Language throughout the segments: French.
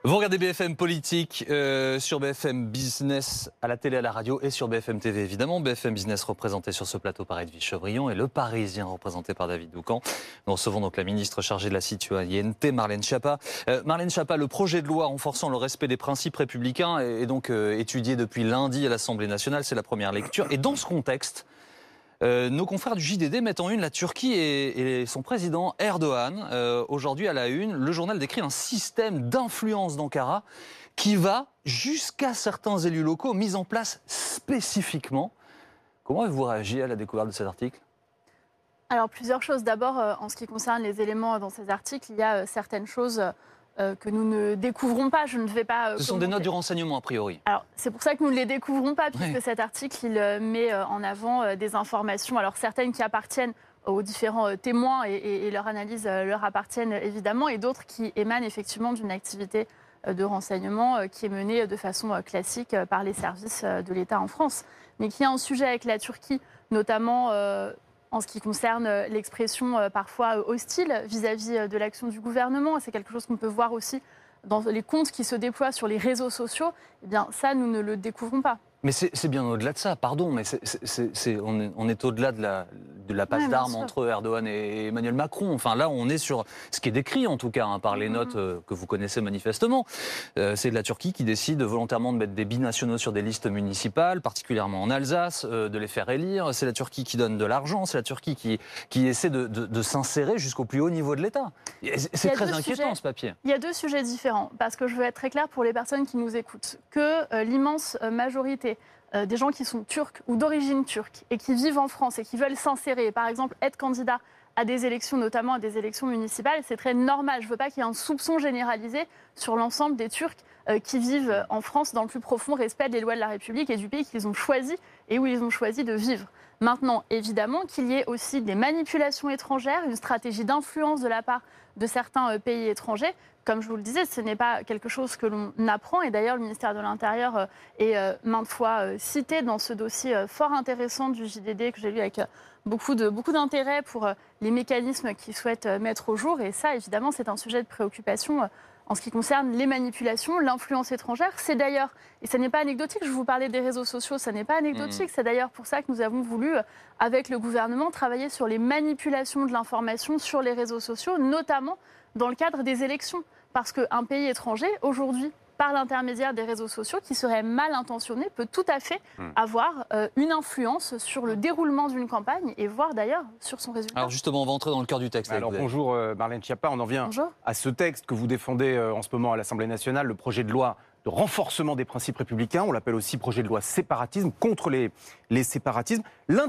Vous regardez BFM Politique sur BFM Business à la télé, à la radio et sur BFM TV évidemment. BFM Business représenté sur ce plateau par Edwige Chevrillon et Le Parisien représenté par David Doucan. Nous recevons donc la ministre chargée de la citoyenneté, Marlène Schiappa. Marlène Schiappa, le projet de loi renforçant le respect des principes républicains est donc étudié depuis lundi à l'Assemblée nationale. C'est la première lecture. Et dans ce contexte, nos confrères du JDD mettent en une la Turquie et son président Erdogan. Aujourd'hui à la une, le journal décrit un système d'influence d'Ankara qui va jusqu'à certains élus locaux mis en place spécifiquement. Comment avez-vous réagi à la découverte de cet article ? Alors plusieurs choses. D'abord, en ce qui concerne les éléments dans ces articles, il y a certaines choses que nous ne découvrons pas. Je ne vais pas. Ce sont des notes du renseignement a priori. Alors c'est pour ça que nous ne les découvrons pas, puisque Oui. cet article il met en avant des informations. Alors certaines qui appartiennent aux différents témoins et leur analyse leur appartiennent évidemment, et d'autres qui émanent effectivement d'une activité de renseignement qui est menée de façon classique par les services de l'État en France. Mais qui a un sujet avec la Turquie, notamment en ce qui concerne l'expression parfois hostile vis-à-vis de l'action du gouvernement. C'est quelque chose qu'on peut voir aussi dans les comptes qui se déploient sur les réseaux sociaux. Eh bien, ça, nous ne le découvrons pas. Mais c'est bien au-delà de ça, pardon, mais on est au-delà de la passe d'armes entre Erdogan et Emmanuel Macron. Enfin là, on est sur ce qui est décrit en tout cas par les notes que vous connaissez manifestement. C'est la Turquie qui décide volontairement de mettre des binationaux sur des listes municipales, particulièrement en Alsace, de les faire élire. C'est la Turquie qui donne de l'argent, c'est la Turquie qui essaie de s'insérer jusqu'au plus haut niveau de l'État. C'est très inquiétant ce papier. Il y a deux sujets différents, parce que je veux être très claire pour les personnes qui nous écoutent, que l'immense majorité des gens qui sont turcs ou d'origine turque et qui vivent en France et qui veulent s'insérer, par exemple être candidat à des élections, notamment à des élections municipales, c'est très normal. Je ne veux pas qu'il y ait un soupçon généralisé sur l'ensemble des Turcs qui vivent en France dans le plus profond respect des lois de la République et du pays qu'ils ont choisi et où ils ont choisi de vivre. Maintenant, évidemment, qu'il y ait aussi des manipulations étrangères, une stratégie d'influence de la part de certains pays étrangers. Comme je vous le disais, ce n'est pas quelque chose que l'on apprend. Et d'ailleurs, le ministère de l'Intérieur est maintes fois cité dans ce dossier fort intéressant du JDD que j'ai lu avec beaucoup d'intérêt pour les mécanismes qu'ils souhaitent mettre au jour. Et ça, évidemment, c'est un sujet de préoccupation en ce qui concerne les manipulations, l'influence étrangère. C'est d'ailleurs, et ce n'est pas anecdotique, je vous parlais des réseaux sociaux, ça n'est pas anecdotique. C'est d'ailleurs pour ça que nous avons voulu, avec le gouvernement, travailler sur les manipulations de l'information sur les réseaux sociaux, notamment dans le cadre des élections. Parce qu'un pays étranger, aujourd'hui, par l'intermédiaire des réseaux sociaux, qui serait mal intentionné, peut tout à fait avoir une influence sur le déroulement d'une campagne et voire d'ailleurs sur son résultat. Alors justement, on va entrer dans le cœur du texte. Alors bonjour Marlène Schiappa, on en vient à ce texte que vous défendez en ce moment à l'Assemblée nationale, le projet de loi de renforcement des principes républicains, on l'appelle aussi projet de loi séparatisme, contre les séparatismes. L'un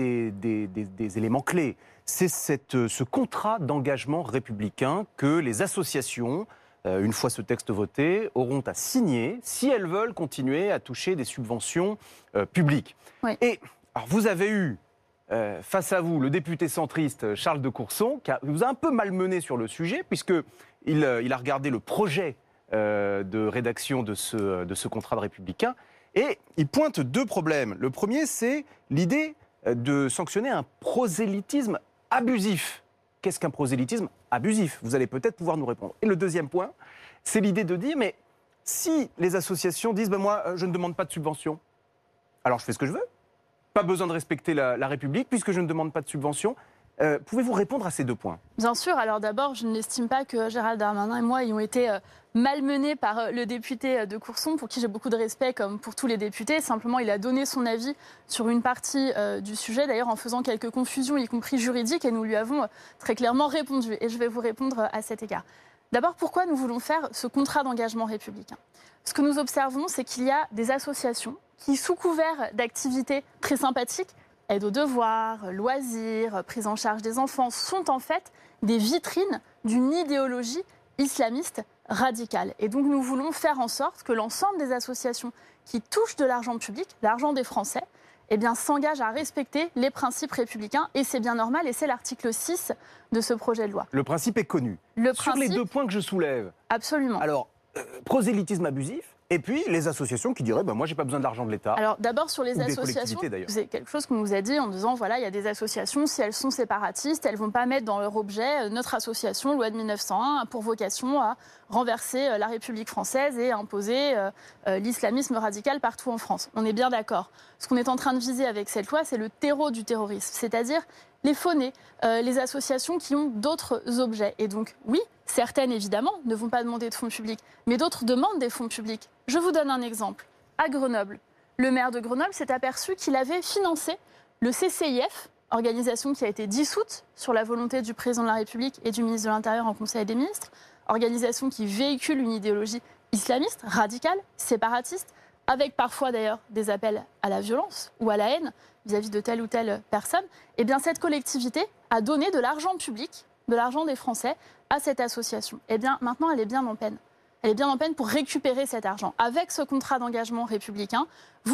des éléments clés, c'est ce contrat d'engagement républicain que les associations, une fois ce texte voté, auront à signer si elles veulent continuer à toucher des subventions publiques. Oui. Et alors vous avez eu face à vous le député centriste Charles de Courson, qui vous a un peu malmené sur le sujet, puisqu'il a regardé le projet de rédaction de ce contrat de républicain, et il pointe deux problèmes. Le premier, c'est l'idée de sanctionner un prosélytisme abusif. Qu'est-ce qu'un prosélytisme abusif ? Vous allez peut-être pouvoir nous répondre. Et le deuxième point, c'est l'idée de dire, mais si les associations disent, moi, je ne demande pas de subvention, alors je fais ce que je veux, pas besoin de respecter la République, puisque je ne demande pas de subvention. Pouvez-vous répondre à ces deux points ? Bien sûr. Alors d'abord, je n'estime pas que Gérald Darmanin et moi ayons été malmenés par le député de Courson, pour qui j'ai beaucoup de respect, comme pour tous les députés. Simplement, il a donné son avis sur une partie du sujet, d'ailleurs en faisant quelques confusions, y compris juridiques, et nous lui avons très clairement répondu. Et je vais vous répondre à cet égard. D'abord, pourquoi nous voulons faire ce contrat d'engagement républicain ? Ce que nous observons, c'est qu'il y a des associations qui, sous couvert d'activités très sympathiques, aide aux devoirs, loisirs, prise en charge des enfants, sont en fait des vitrines d'une idéologie islamiste radicale. Et donc nous voulons faire en sorte que l'ensemble des associations qui touchent de l'argent public, l'argent des Français, s'engagent à respecter les principes républicains. Et c'est bien normal, et c'est l'article 6 de ce projet de loi. Le principe est connu. Sur les deux points que je soulève. Absolument. Alors, prosélytisme abusif, Et puis les associations qui diraient moi j'ai pas besoin de l'argent de l'État. Alors d'abord sur les associations, c'est quelque chose qu'on nous a dit en disant voilà, il y a des associations, si elles sont séparatistes, elles ne vont pas mettre dans leur objet notre association, loi de 1901, a pour vocation à renverser la République française et à imposer l'islamisme radical partout en France. On est bien d'accord. Ce qu'on est en train de viser avec cette loi, c'est le terreau du terrorisme, c'est-à-dire les faunés, les associations qui ont d'autres objets. Et donc oui, certaines évidemment ne vont pas demander de fonds publics, mais d'autres demandent des fonds publics. Je vous donne un exemple. À Grenoble, le maire de Grenoble s'est aperçu qu'il avait financé le CCIF, organisation qui a été dissoute sur la volonté du président de la République et du ministre de l'Intérieur en Conseil des ministres, organisation qui véhicule une idéologie islamiste, radicale, séparatiste, avec parfois d'ailleurs des appels à la violence ou à la haine vis-à-vis de telle ou telle personne. Eh bien cette collectivité a donné de l'argent public, de l'argent des Français, à cette association. Eh bien maintenant elle est bien en peine. Elle est bien en peine pour récupérer cet argent. Avec ce contrat d'engagement républicain,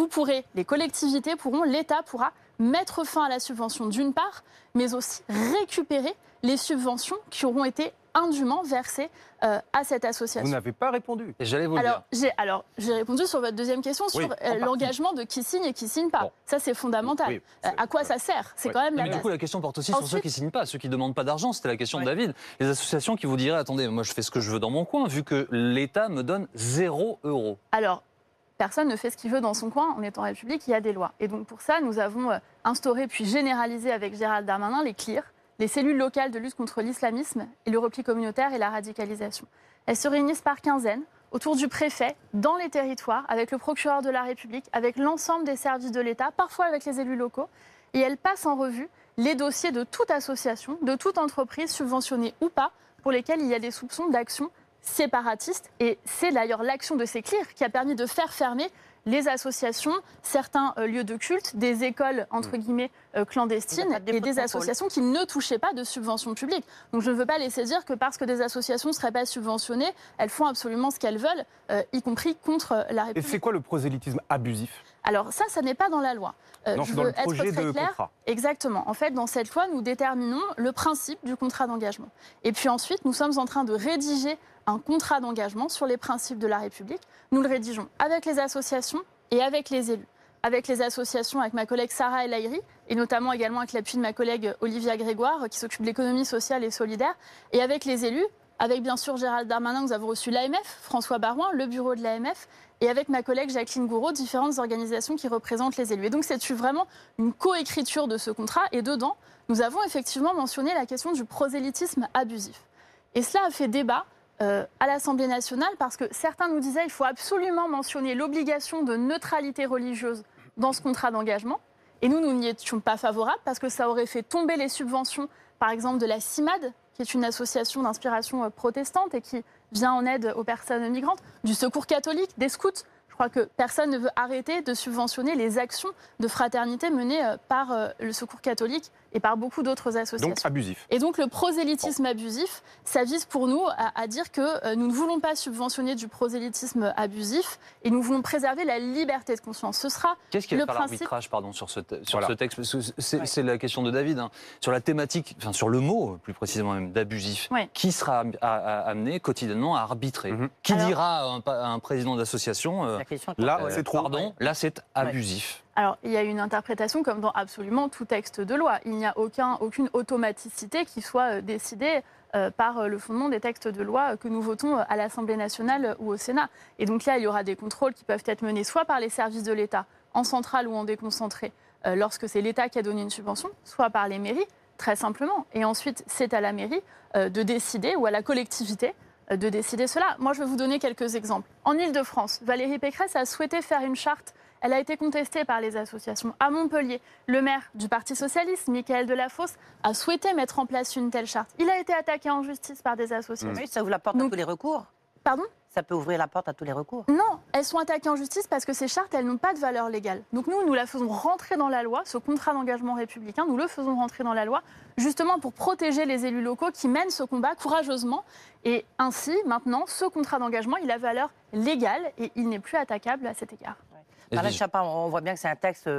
les collectivités pourront, l'État pourra mettre fin à la subvention d'une part, mais aussi récupérer les subventions qui auront été indûment versées à cette association. Vous n'avez pas répondu. Et j'allais vous le dire. J'ai répondu sur votre deuxième question, sur l'engagement de qui signe et qui ne signe pas. Bon. Ça, c'est fondamental. Oui, à quoi ça sert? C'est quand même la base. Du coup, la question porte aussi sur ceux qui ne signent pas, ceux qui ne demandent pas d'argent. C'était la question de David. Les associations qui vous diraient, attendez, moi je fais ce que je veux dans mon coin, vu que l'État me donne 0 €. Alors, personne ne fait ce qu'il veut dans son coin. On est en République, il y a des lois. Et donc pour ça, nous avons instauré puis généralisé avec Gérald Darmanin les CLIR, les cellules locales de lutte contre l'islamisme et le repli communautaire et la radicalisation. Elles se réunissent par quinzaine autour du préfet, dans les territoires, avec le procureur de la République, avec l'ensemble des services de l'État, parfois avec les élus locaux. Et elles passent en revue les dossiers de toute association, de toute entreprise, subventionnée ou pas, pour lesquels il y a des soupçons d'action séparatiste. Et c'est d'ailleurs l'action de ces CLIR qui a permis de faire fermer les associations, certains lieux de culte, des écoles, entre guillemets, clandestines et des associations qui ne touchaient pas de subventions publiques. Donc je ne veux pas laisser dire que parce que des associations ne seraient pas subventionnées, elles font absolument ce qu'elles veulent, y compris contre la République. Et c'est quoi le prosélytisme abusif? Alors ça n'est pas dans la loi. Non, je dans veux le projet être très de clair. contrat. Exactement. En fait, dans cette loi, nous déterminons le principe du contrat d'engagement. Et puis ensuite, nous sommes en train de rédiger un contrat d'engagement sur les principes de la République. Nous le rédigeons avec les associations et avec les élus. Avec les associations, avec ma collègue Sarah El Haïry, et notamment également avec l'appui de ma collègue Olivia Grégoire, qui s'occupe de l'économie sociale et solidaire, et avec les élus, avec bien sûr Gérald Darmanin, nous avons reçu l'AMF, François Baroin, le bureau de l'AMF, et avec ma collègue Jacqueline Gouraud, différentes organisations qui représentent les élus. Et donc c'est vraiment une coécriture de ce contrat, et dedans, nous avons effectivement mentionné la question du prosélytisme abusif. Et cela a fait débat à l'Assemblée nationale, parce que certains nous disaient qu'il faut absolument mentionner l'obligation de neutralité religieuse dans ce contrat d'engagement. Et nous n'y étions pas favorables, parce que ça aurait fait tomber les subventions, par exemple, de la CIMAD, qui est une association d'inspiration protestante et qui vient en aide aux personnes migrantes, du Secours catholique, des scouts. Je crois que personne ne veut arrêter de subventionner les actions de fraternité menées par le Secours catholique et par beaucoup d'autres associations. Donc abusif. Et donc le prosélytisme abusif, ça vise pour nous à dire que nous ne voulons pas subventionner du prosélytisme abusif et nous voulons préserver la liberté de conscience. Ce sera Qu'est-ce qui va faire l'arbitrage sur ce texte? Parce que c'est la question de David. Hein. Sur la thématique, enfin sur le mot plus précisément même d'abusif, qui sera amené quotidiennement à arbitrer? Qui dira à un président d'association là, c'est trop. Pardon, là c'est abusif. Alors, il y a une interprétation comme dans absolument tout texte de loi. Il n'y a aucune automaticité qui soit décidée par le fondement des textes de loi que nous votons à l'Assemblée nationale ou au Sénat. Et donc là, il y aura des contrôles qui peuvent être menés soit par les services de l'État, en centrale ou en déconcentré, lorsque c'est l'État qui a donné une subvention, soit par les mairies, très simplement. Et ensuite, c'est à la mairie de décider, ou à la collectivité, de décider cela. Moi, je vais vous donner quelques exemples. En Île-de-France, Valérie Pécresse a souhaité faire une charte. Elle a été contestée par les associations. À Montpellier, le maire du Parti socialiste, Mickaël Delafosse, a souhaité mettre en place une telle charte. Il a été attaqué en justice par des associations. Oui, ça ouvre la porte à tous les recours. Pardon ? Ça peut ouvrir la porte à tous les recours. Non, elles sont attaquées en justice parce que ces chartes, elles n'ont pas de valeur légale. Donc nous la faisons rentrer dans la loi, ce contrat d'engagement républicain, nous le faisons rentrer dans la loi, justement pour protéger les élus locaux qui mènent ce combat courageusement. Et ainsi, maintenant, ce contrat d'engagement, il a valeur légale et il n'est plus attaquable à cet égard. Marlène Schiappa, on voit bien que c'est un texte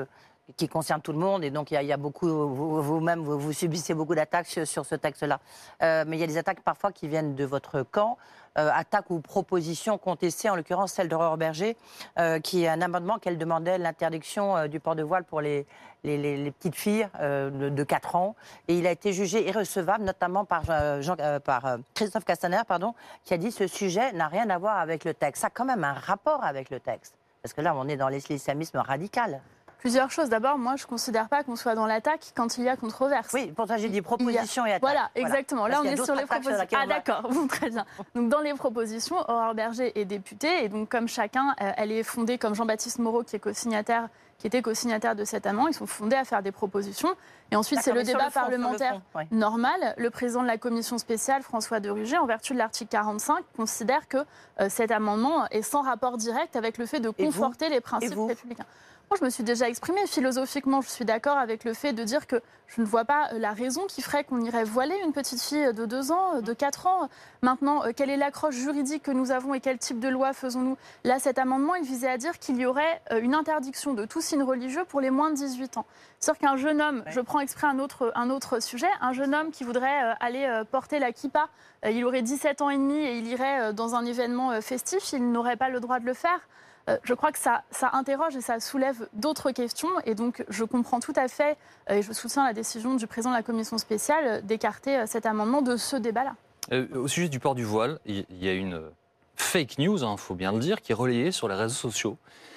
qui concerne tout le monde, et donc il y a beaucoup, vous-même, vous subissez beaucoup d'attaques sur ce texte-là. Mais il y a des attaques parfois qui viennent de votre camp, attaques ou propositions contestées, en l'occurrence celle d'Aurore Berger, qui est un amendement qu'elle demandait l'interdiction du port de voile pour les petites filles de 4 ans. Et il a été jugé irrecevable, notamment par Christophe Castaner, qui a dit ce sujet n'a rien à voir avec le texte. Ça a quand même un rapport avec le texte. Parce que là, on est dans l'islamisme radical. Plusieurs choses. D'abord, moi, je ne considère pas qu'on soit dans l'attaque quand il y a controverse. Oui, pour ça, j'ai dit proposition et attaque. Voilà, exactement. Là, on est sur les propositions. Ah, d'accord, très bien. Donc, dans les propositions, Aurore Berger est députée. Et donc, comme chacun, elle est fondée, comme Jean-Baptiste Moreau, qui était co-signataire de cet amendement, ils sont fondés à faire des propositions. Et ensuite, c'est le débat parlementaire normal. Le président de la commission spéciale, François de Rugy, en vertu de l'article 45, considère que cet amendement est sans rapport direct avec le fait de conforter les principes républicains. Moi, je me suis déjà exprimée. Philosophiquement, je suis d'accord avec le fait de dire que je ne vois pas la raison qui ferait qu'on irait voiler une petite fille de 2 ans, de 4 ans. Maintenant, quelle est l'accroche juridique que nous avons et quel type de loi faisons-nous? Là, cet amendement, il visait à dire qu'il y aurait une interdiction de tout signe religieux pour les moins de 18 ans. C'est-à-dire qu'un jeune homme, je prends exprès un autre sujet, un jeune homme qui voudrait aller porter la kippa, il aurait 17 ans et demi et il irait dans un événement festif, il n'aurait pas le droit de le faire. Je crois que ça interroge et ça soulève d'autres questions. Et donc, je comprends tout à fait, et je soutiens la décision du président de la commission spéciale d'écarter cet amendement de ce débat-là. Au sujet du port du voile, il y a une fake news, il faut bien le dire, qui est relayée sur les réseaux sociaux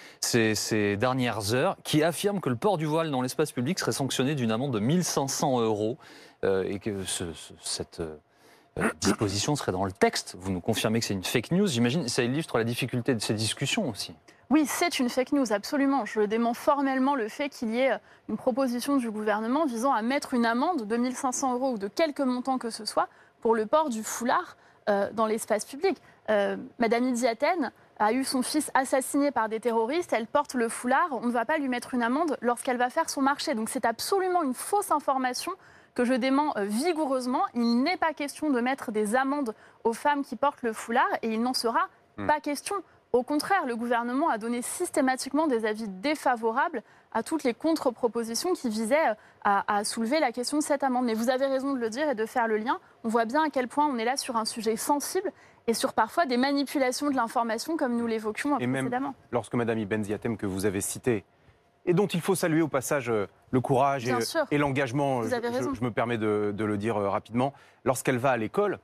ces dernières heures, qui affirme que le port du voile dans l'espace public serait sanctionné d'une amende de 1 500 € et que cette disposition serait dans le texte. Vous nous confirmez que c'est une fake news. J'imagine que ça illustre la difficulté de ces discussions aussi. Oui, c'est une fake news, absolument. Je dément formellement le fait qu'il y ait une proposition du gouvernement visant à mettre une amende de 1 500 € ou de quelque montant que ce soit pour le port du foulard dans l'espace public. Madame Idy Hatten a eu son fils assassiné par des terroristes, elle porte le foulard, on ne va pas lui mettre une amende lorsqu'elle va faire son marché. Donc c'est absolument une fausse information que je dément vigoureusement. Il n'est pas question de mettre des amendes aux femmes qui portent le foulard et il n'en sera pas question. Au contraire, le gouvernement a donné systématiquement des avis défavorables à toutes les contre-propositions qui visaient à soulever la question de cette amende. Mais vous avez raison de le dire et de faire le lien. On voit bien à quel point on est là sur un sujet sensible et sur parfois des manipulations de l'information comme nous l'évoquions précédemment. Et même lorsque Mme Idy Hatten, que vous avez citée, et dont il faut saluer au passage le courage et l'engagement, je me permets de le dire rapidement, lorsqu'elle va à l'école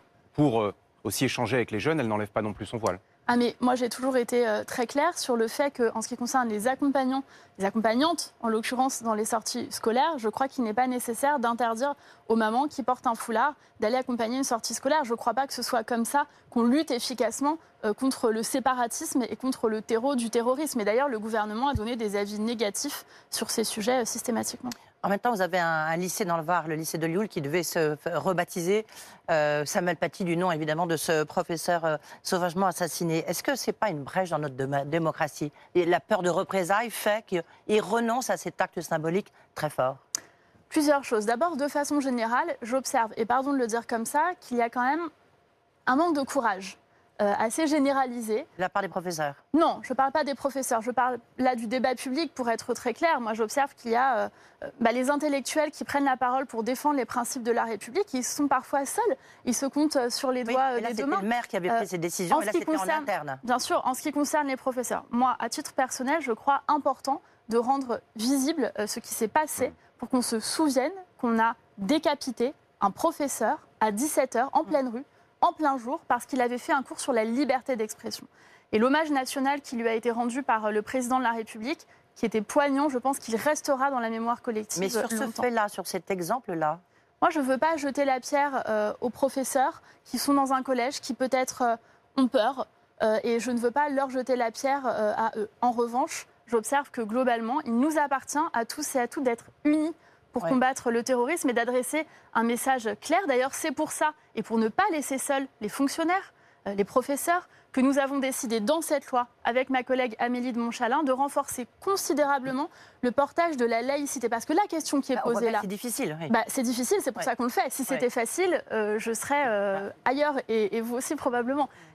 pour aussi échanger avec les jeunes, elle n'enlève pas non plus son voile. Ah mais moi j'ai toujours été très claire sur le fait qu'en ce qui concerne les accompagnants, les accompagnantes en l'occurrence dans les sorties scolaires, je crois qu'il n'est pas nécessaire d'interdire aux mamans qui portent un foulard d'aller accompagner une sortie scolaire. Je ne crois pas que ce soit comme ça qu'on lutte efficacement contre le séparatisme et contre le terreau du terrorisme. Et d'ailleurs le gouvernement a donné des avis négatifs sur ces sujets systématiquement. En même temps, vous avez un lycée dans le Var, le lycée de Lioul, qui devait se rebaptiser. Samuel Paty, du nom évidemment de ce professeur sauvagement assassiné. Est-ce que ce n'est pas une brèche dans notre démocratie? Et la peur de représailles fait qu'il renonce à cet acte symbolique très fort. Plusieurs choses. D'abord, de façon générale, j'observe, et pardon de le dire comme ça, qu'il y a quand même un manque de courage. Assez généralisé. De la part des professeurs? Non, je ne parle pas des professeurs. Je parle là du débat public, pour être très clair. Moi, j'observe qu'il y a les intellectuels qui prennent la parole pour défendre les principes de la République. Ils sont parfois seuls. Ils se comptent sur les doigts des deux mains. C'était le maire qui avait pris ces décisions, et là, c'était en interne. Bien sûr, en ce qui concerne les professeurs. Moi, à titre personnel, je crois important de rendre visible ce qui s'est passé pour qu'on se souvienne qu'on a décapité un professeur à 17h en pleine rue, en plein jour, parce qu'il avait fait un cours sur la liberté d'expression. Et l'hommage national qui lui a été rendu par le président de la République, qui était poignant, je pense qu'il restera dans la mémoire collective. Mais sur ce fait-là, sur cet exemple-là, moi, je ne veux pas jeter la pierre aux professeurs qui sont dans un collège, qui peut-être ont peur, et je ne veux pas leur jeter la pierre à eux. En revanche, j'observe que globalement, il nous appartient à tous et à toutes d'être unis pour combattre le terrorisme et d'adresser un message clair. D'ailleurs, c'est pour ça, et pour ne pas laisser seuls les fonctionnaires, les professeurs, que nous avons décidé dans cette loi, avec ma collègue Amélie de Montchalin, de renforcer considérablement le portage de la laïcité. Parce que la question qui est posée là... C'est difficile. Oui. C'est difficile, c'est pour ça qu'on le fait. Si c'était facile, je serais ailleurs, et vous aussi probablement.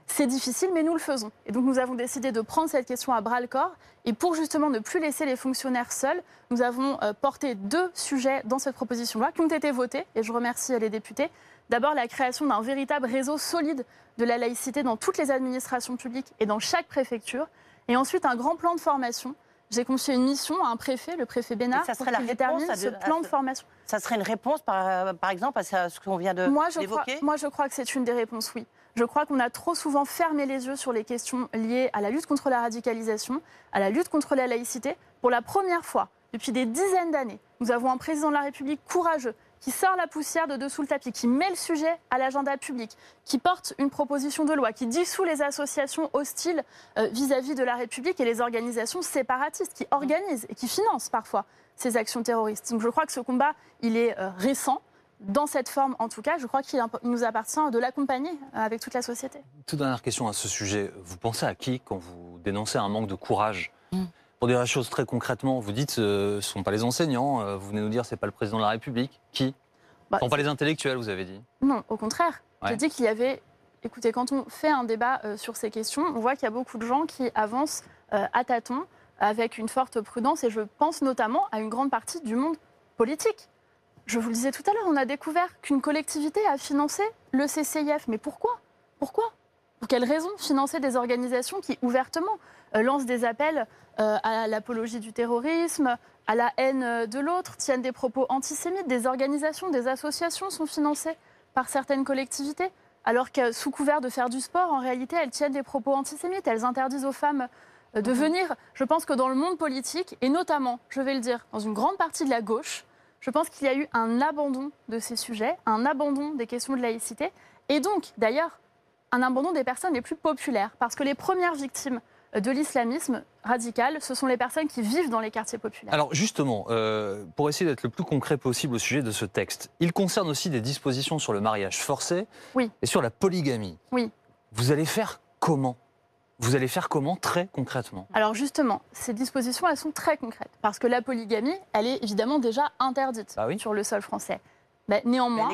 C'est difficile, mais nous le faisons. Et donc nous avons décidé de prendre cette question à bras-le-corps. Et pour justement ne plus laisser les fonctionnaires seuls, nous avons porté 2 sujets dans cette proposition de loi qui ont été votés, et je remercie les députés. D'abord, la création d'un véritable réseau solide de la laïcité dans toutes les administrations publiques et dans chaque préfecture. Et ensuite, un grand plan de formation. J'ai confié une mission à un préfet, le préfet Bénard, pour qu'il détermine ce plan de formation. Ça serait une réponse, par exemple, à ce qu'on vient d'évoquer ? Moi, je crois que c'est une des réponses, oui. Je crois qu'on a trop souvent fermé les yeux sur les questions liées à la lutte contre la radicalisation, à la lutte contre la laïcité. Pour la première fois, depuis des dizaines d'années, nous avons un président de la République courageux, qui sort la poussière de dessous le tapis, qui met le sujet à l'agenda public, qui porte une proposition de loi, qui dissout les associations hostiles vis-à-vis de la République et les organisations séparatistes, qui organisent et qui financent parfois ces actions terroristes. Donc je crois que ce combat, il est récent. Dans cette forme, en tout cas, je crois qu'il nous appartient de l'accompagner avec toute la société. Toute dernière question à ce sujet. Vous pensez à qui quand vous dénoncez un manque de courage ? Pour dire la chose très concrètement, vous dites ce ne sont pas les enseignants, vous venez nous dire ce n'est pas le président de la République. Qui ? Ce ne sont pas les intellectuels, vous avez dit. Non, au contraire. Ouais. J'ai dit qu'il y avait... Écoutez, quand on fait un débat sur ces questions, on voit qu'il y a beaucoup de gens qui avancent à tâtons, avec une forte prudence, et je pense notamment à une grande partie du monde politique. Je vous le disais tout à l'heure, on a découvert qu'une collectivité a financé le CCIF. Mais pourquoi ? Pour quelles raisons financer des organisations qui, ouvertement, lancent des appels à l'apologie du terrorisme, à la haine de l'autre, tiennent des propos antisémites? Des organisations, des associations sont financées par certaines collectivités, alors que, sous couvert de faire du sport, en réalité, elles tiennent des propos antisémites. Elles interdisent aux femmes de venir. Je pense que dans le monde politique, et notamment, je vais le dire, dans une grande partie de la gauche, je pense qu'il y a eu un abandon de ces sujets, un abandon des questions de laïcité, et donc, d'ailleurs, un abandon des personnes les plus populaires. Parce que les premières victimes de l'islamisme radical, ce sont les personnes qui vivent dans les quartiers populaires. Alors justement, pour essayer d'être le plus concret possible au sujet de ce texte, il concerne aussi des dispositions sur le mariage forcé et sur la polygamie. Oui. Vous allez faire comment ? Vous allez faire comment très concrètement ? Alors justement, ces dispositions, elles sont très concrètes. Parce que la polygamie, elle est évidemment déjà interdite sur le sol français. Mais néanmoins,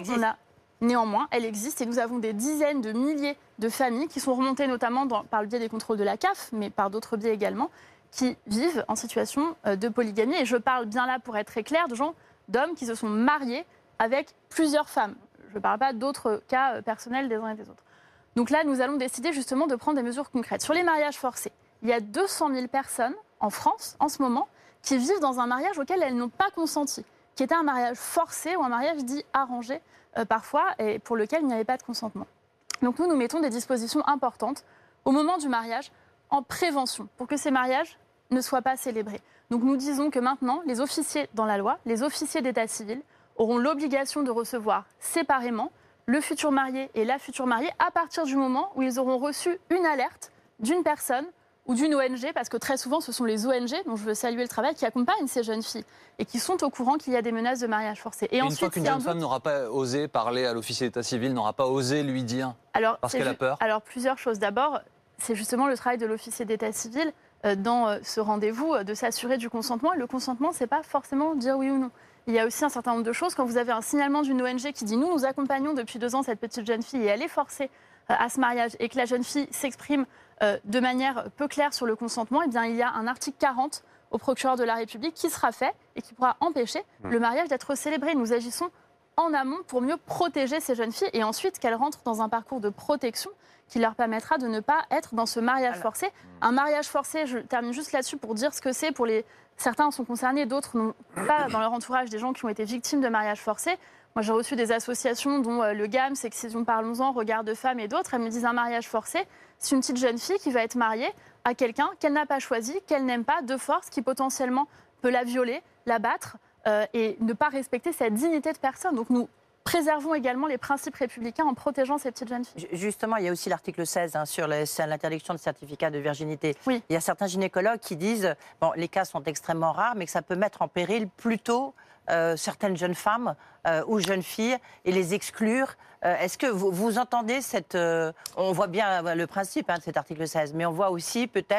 elle existe et nous avons des dizaines de milliers de familles qui sont remontées notamment par le biais des contrôles de la CAF, mais par d'autres biais également, qui vivent en situation de polygamie. Et je parle bien là, pour être très clair, d'hommes qui se sont mariés avec plusieurs femmes. Je ne parle pas d'autres cas personnels des uns et des autres. Donc là, nous allons décider justement de prendre des mesures concrètes. Sur les mariages forcés, il y a 200 000 personnes en France, en ce moment, qui vivent dans un mariage auquel elles n'ont pas consenti, qui était un mariage forcé ou un mariage dit arrangé parfois, et pour lequel il n'y avait pas de consentement. Donc nous mettons des dispositions importantes au moment du mariage en prévention, pour que ces mariages ne soient pas célébrés. Donc nous disons que maintenant, les officiers dans la loi, les officiers d'état civil, auront l'obligation de recevoir séparément le futur marié et la future mariée à partir du moment où ils auront reçu une alerte d'une personne ou d'une ONG, parce que très souvent, ce sont les ONG, dont je veux saluer le travail, qui accompagnent ces jeunes filles et qui sont au courant qu'il y a des menaces de mariage forcé. Et ensuite, une fois qu'une jeune femme n'aura pas osé parler à l'officier d'état civil, n'aura pas osé lui dire, parce qu'elle a peur. Alors, plusieurs choses. D'abord, c'est justement le travail de l'officier d'état civil dans ce rendez-vous, de s'assurer du consentement. Et le consentement, ce n'est pas forcément dire oui ou non. Il y a aussi un certain nombre de choses. Quand vous avez un signalement d'une ONG qui dit « nous accompagnons depuis 2 ans cette petite jeune fille et elle est forcée à ce mariage » et que la jeune fille s'exprime de manière peu claire sur le consentement, eh bien, il y a un article 40 au procureur de la République qui sera fait et qui pourra empêcher le mariage d'être célébré. Nous agissons en amont pour mieux protéger ces jeunes filles et ensuite qu'elles rentrent dans un parcours de protection qui leur permettra de ne pas être dans ce mariage forcé. Un mariage forcé, je termine juste là-dessus pour dire ce que c'est pour les... Certains en sont concernés, d'autres n'ont pas dans leur entourage des gens qui ont été victimes de mariage forcé. Moi, j'ai reçu des associations dont le GAM, Sexisme Parlons-en, Regard de Femmes et d'autres. Elles me disent un mariage forcé, c'est une petite jeune fille qui va être mariée à quelqu'un qu'elle n'a pas choisi, qu'elle n'aime pas, de force, qui potentiellement peut la violer, la battre et ne pas respecter sa dignité de personne. Donc nous préservons également les principes républicains en protégeant ces petites jeunes filles. Justement, il y a aussi l'article 16 sur l'interdiction de certificat de virginité. Oui. Il y a certains gynécologues qui disent bon, les cas sont extrêmement rares, mais que ça peut mettre en péril plutôt certaines jeunes femmes ou jeunes filles et les exclure. Est-ce que vous entendez cette... on voit bien le principe de cet article 16, mais on voit aussi peut-être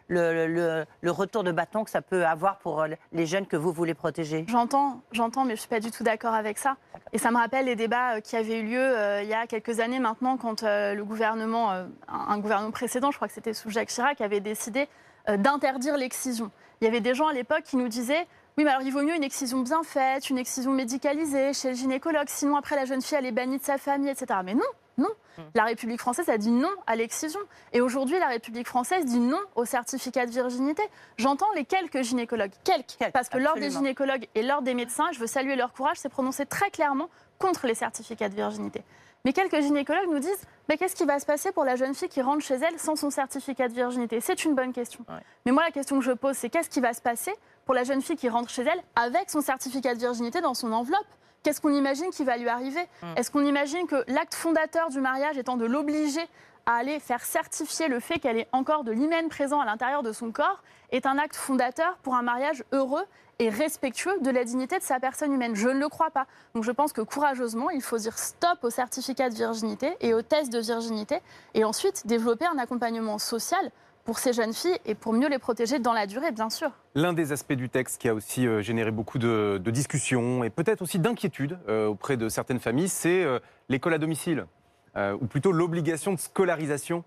le retour de bâton que ça peut avoir pour les jeunes que vous voulez protéger. J'entends, mais je ne suis pas du tout d'accord avec ça. Et ça me rappelle les débats qui avaient eu lieu il y a quelques années maintenant, quand le gouvernement, un gouvernement précédent, je crois que c'était sous Jacques Chirac, avait décidé d'interdire l'excision. Il y avait des gens à l'époque qui nous disaient « Oui, mais alors il vaut mieux une excision bien faite, une excision médicalisée chez le gynécologue, sinon après la jeune fille elle est bannie de sa famille, etc. » Mais non, non. La République française a dit non à l'excision. Et aujourd'hui, la République française dit non au certificat de virginité. J'entends les quelques gynécologues, parce que l'ordre des gynécologues et l'ordre des médecins, je veux saluer leur courage, s'est prononcé très clairement contre les certificats de virginité. Mais quelques gynécologues nous disent qu'est-ce qui va se passer pour la jeune fille qui rentre chez elle sans son certificat de virginité? C'est une bonne question. Ouais. Mais moi, la question que je pose, c'est qu'est-ce qui va se passer pour la jeune fille qui rentre chez elle avec son certificat de virginité dans son enveloppe? Qu'est-ce qu'on imagine qui va lui arriver? Est-ce qu'on imagine que l'acte fondateur du mariage étant de l'obliger à aller faire certifier le fait qu'elle ait encore de l'hymen présent à l'intérieur de son corps est un acte fondateur pour un mariage heureux et respectueux de la dignité de sa personne humaine? Je ne le crois pas. Donc je pense que courageusement, il faut dire stop au certificat de virginité et au test de virginité et ensuite développer un accompagnement social pour ces jeunes filles et pour mieux les protéger dans la durée, bien sûr. L'un des aspects du texte qui a aussi généré beaucoup de discussions et peut-être aussi d'inquiétudes auprès de certaines familles, c'est l'école à domicile, ou plutôt l'obligation de scolarisation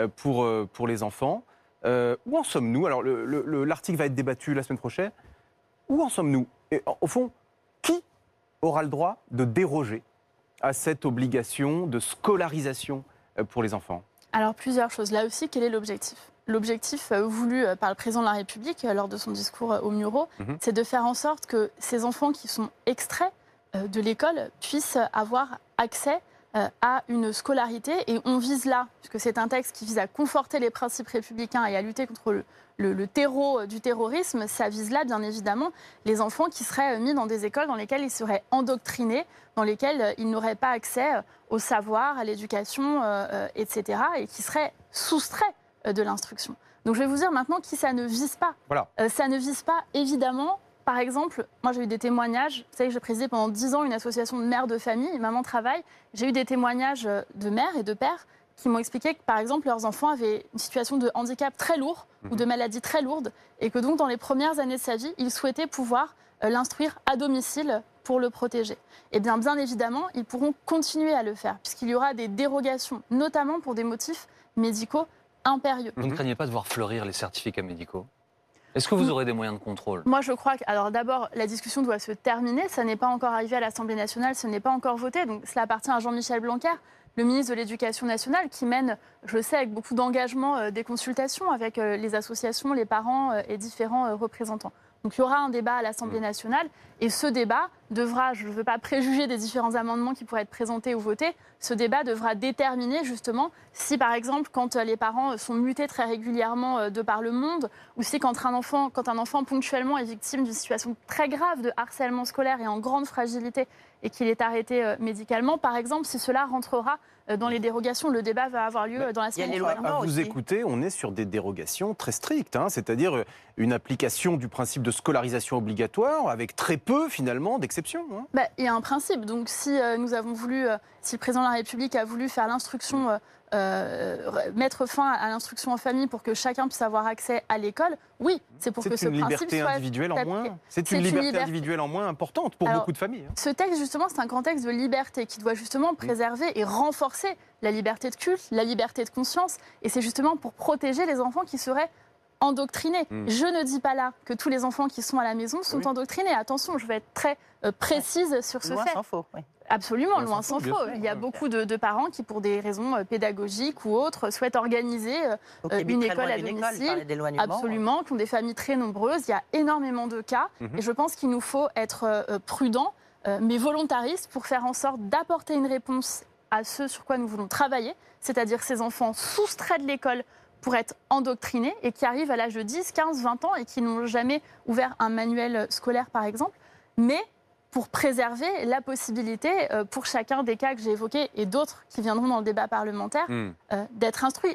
pour les enfants. Où en sommes-nous? Alors l'article va être débattu la semaine prochaine. Où en sommes-nous? Et au fond, qui aura le droit de déroger à cette obligation de scolarisation pour les enfants? Alors plusieurs choses. Là aussi, quel est l'objectif? L'objectif voulu par le président de la République lors de son discours aux Mureaux, c'est de faire en sorte que ces enfants qui sont extraits de l'école puissent avoir accès à une scolarité. Et on vise là, puisque c'est un texte qui vise à conforter les principes républicains et à lutter contre le terreau du terrorisme, ça vise là, bien évidemment, les enfants qui seraient mis dans des écoles dans lesquelles ils seraient endoctrinés, dans lesquelles ils n'auraient pas accès au savoir, à l'éducation, etc., et qui seraient soustraits de l'instruction. Donc je vais vous dire maintenant qui ça ne vise pas. Voilà. Ça ne vise pas, évidemment, par exemple, moi j'ai eu des témoignages, vous savez que j'ai présidé pendant 10 ans une association de mères de famille, Maman Travail, j'ai eu des témoignages de mères et de pères qui m'ont expliqué que, par exemple, leurs enfants avaient une situation de handicap très lourd ou de maladie très lourde et que donc, dans les premières années de sa vie, ils souhaitaient pouvoir l'instruire à domicile pour le protéger. Et bien évidemment, ils pourront continuer à le faire puisqu'il y aura des dérogations, notamment pour des motifs médicaux impérieux. Vous ne craignez pas de voir fleurir les certificats médicaux? Est-ce que vous aurez des moyens de contrôle? Moi, je crois que, alors d'abord, la discussion doit se terminer. Ça n'est pas encore arrivé à l'Assemblée nationale, ce n'est pas encore voté. Donc, cela appartient à Jean-Michel Blanquer, le ministre de l'Éducation nationale, qui mène, je le sais, avec beaucoup d'engagement, des consultations avec les associations, les parents et différents représentants. Donc il y aura un débat à l'Assemblée nationale et ce débat devra, je ne veux pas préjuger des différents amendements qui pourraient être présentés ou votés, ce débat devra déterminer justement si par exemple quand les parents sont mutés très régulièrement de par le monde ou si quand un enfant ponctuellement est victime d'une situation très grave de harcèlement scolaire et en grande fragilité et qu'il est arrêté médicalement, par exemple, si cela rentrera dans les dérogations, le débat va avoir lieu dans la semaine prochaine. À vous écouter, on est sur des dérogations très strictes, c'est-à-dire une application du principe de scolarisation obligatoire avec très peu finalement d'exceptions. Il y a un principe. Donc si nous avons voulu, si le président de la République a voulu faire l'instruction, mettre fin à l'instruction en famille pour que chacun puisse avoir accès à l'école, oui, c'est pour que ce principe soit individuelle en moins. C'est une liberté individuelle en moins importante pour beaucoup de familles. Ce texte, justement, c'est un grand texte de liberté qui doit justement préserver et renforcer la liberté de culte, la liberté de conscience. Et c'est justement pour protéger les enfants qui seraient endoctrinés. Je ne dis pas là que tous les enfants qui sont à la maison sont endoctrinés. Attention, je vais être très précise sur ce fait. Loin s'en faut. Oui. Absolument, loin s'en faut. Il y a beaucoup de parents qui, pour des raisons pédagogiques ou autres, souhaitent organiser une école à domicile. Absolument, qui ont des familles très nombreuses. Il y a énormément de cas. Et je pense qu'il nous faut être prudents, mais volontaristes, pour faire en sorte d'apporter une réponse à ce sur quoi nous voulons travailler, c'est-à-dire ces enfants soustraits de l'école pour être endoctrinés et qui arrivent à l'âge de 10, 15, 20 ans et qui n'ont jamais ouvert un manuel scolaire, par exemple, mais pour préserver la possibilité, pour chacun des cas que j'ai évoqués et d'autres qui viendront dans le débat parlementaire, d'être instruit.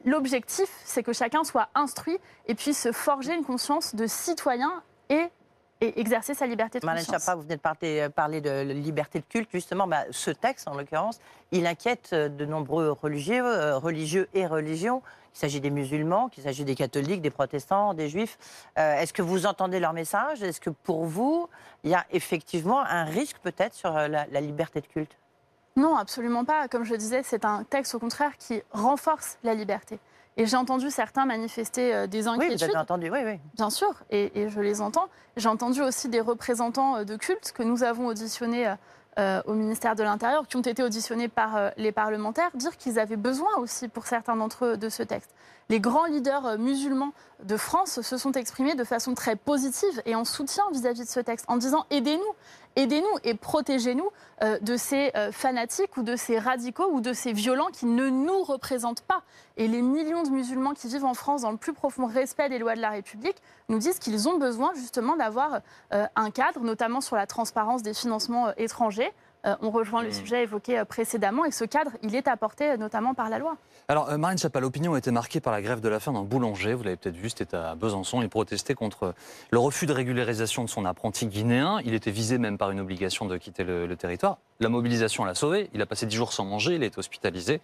L'objectif, c'est que chacun soit instruit et puisse se forger une conscience de citoyen et et exercer sa liberté de conscience. Marlène Schiappa, vous venez de parler de liberté de culte, justement. Ce texte, en l'occurrence, il inquiète de nombreux religieux et religions. Il s'agit des musulmans, qu'il s'agit des catholiques, des protestants, des juifs. Est-ce que vous entendez leur message? Est-ce que pour vous, il y a effectivement un risque peut-être sur la liberté de culte? Non, absolument pas. Comme je le disais, c'est un texte au contraire qui renforce la liberté. Et j'ai entendu certains manifester des inquiétudes. Oui, vous avez entendu, oui. Bien sûr, et je les entends. J'ai entendu aussi des représentants de cultes que nous avons auditionnés au ministère de l'Intérieur, qui ont été auditionnés par les parlementaires, dire qu'ils avaient besoin aussi, pour certains d'entre eux, de ce texte. Les grands leaders musulmans de France se sont exprimés de façon très positive et en soutien vis-à-vis de ce texte, en disant « aidez-nous et protégez-nous de ces fanatiques ou de ces radicaux ou de ces violents qui ne nous représentent pas ». Et les millions de musulmans qui vivent en France dans le plus profond respect des lois de la République nous disent qu'ils ont besoin justement d'avoir un cadre, notamment sur la transparence des financements étrangers. On rejoint le sujet évoqué précédemment et ce cadre, il est apporté notamment par la loi. Alors, Marlène Schiappa, l'opinion a été marquée par la grève de la faim d'un boulanger. Vous l'avez peut-être vu, c'était à Besançon. Il protestait contre le refus de régularisation de son apprenti guinéen. Il était visé même par une obligation de quitter le territoire. La mobilisation l'a sauvé. Il a passé 10 jours sans manger, il a été hospitalisé.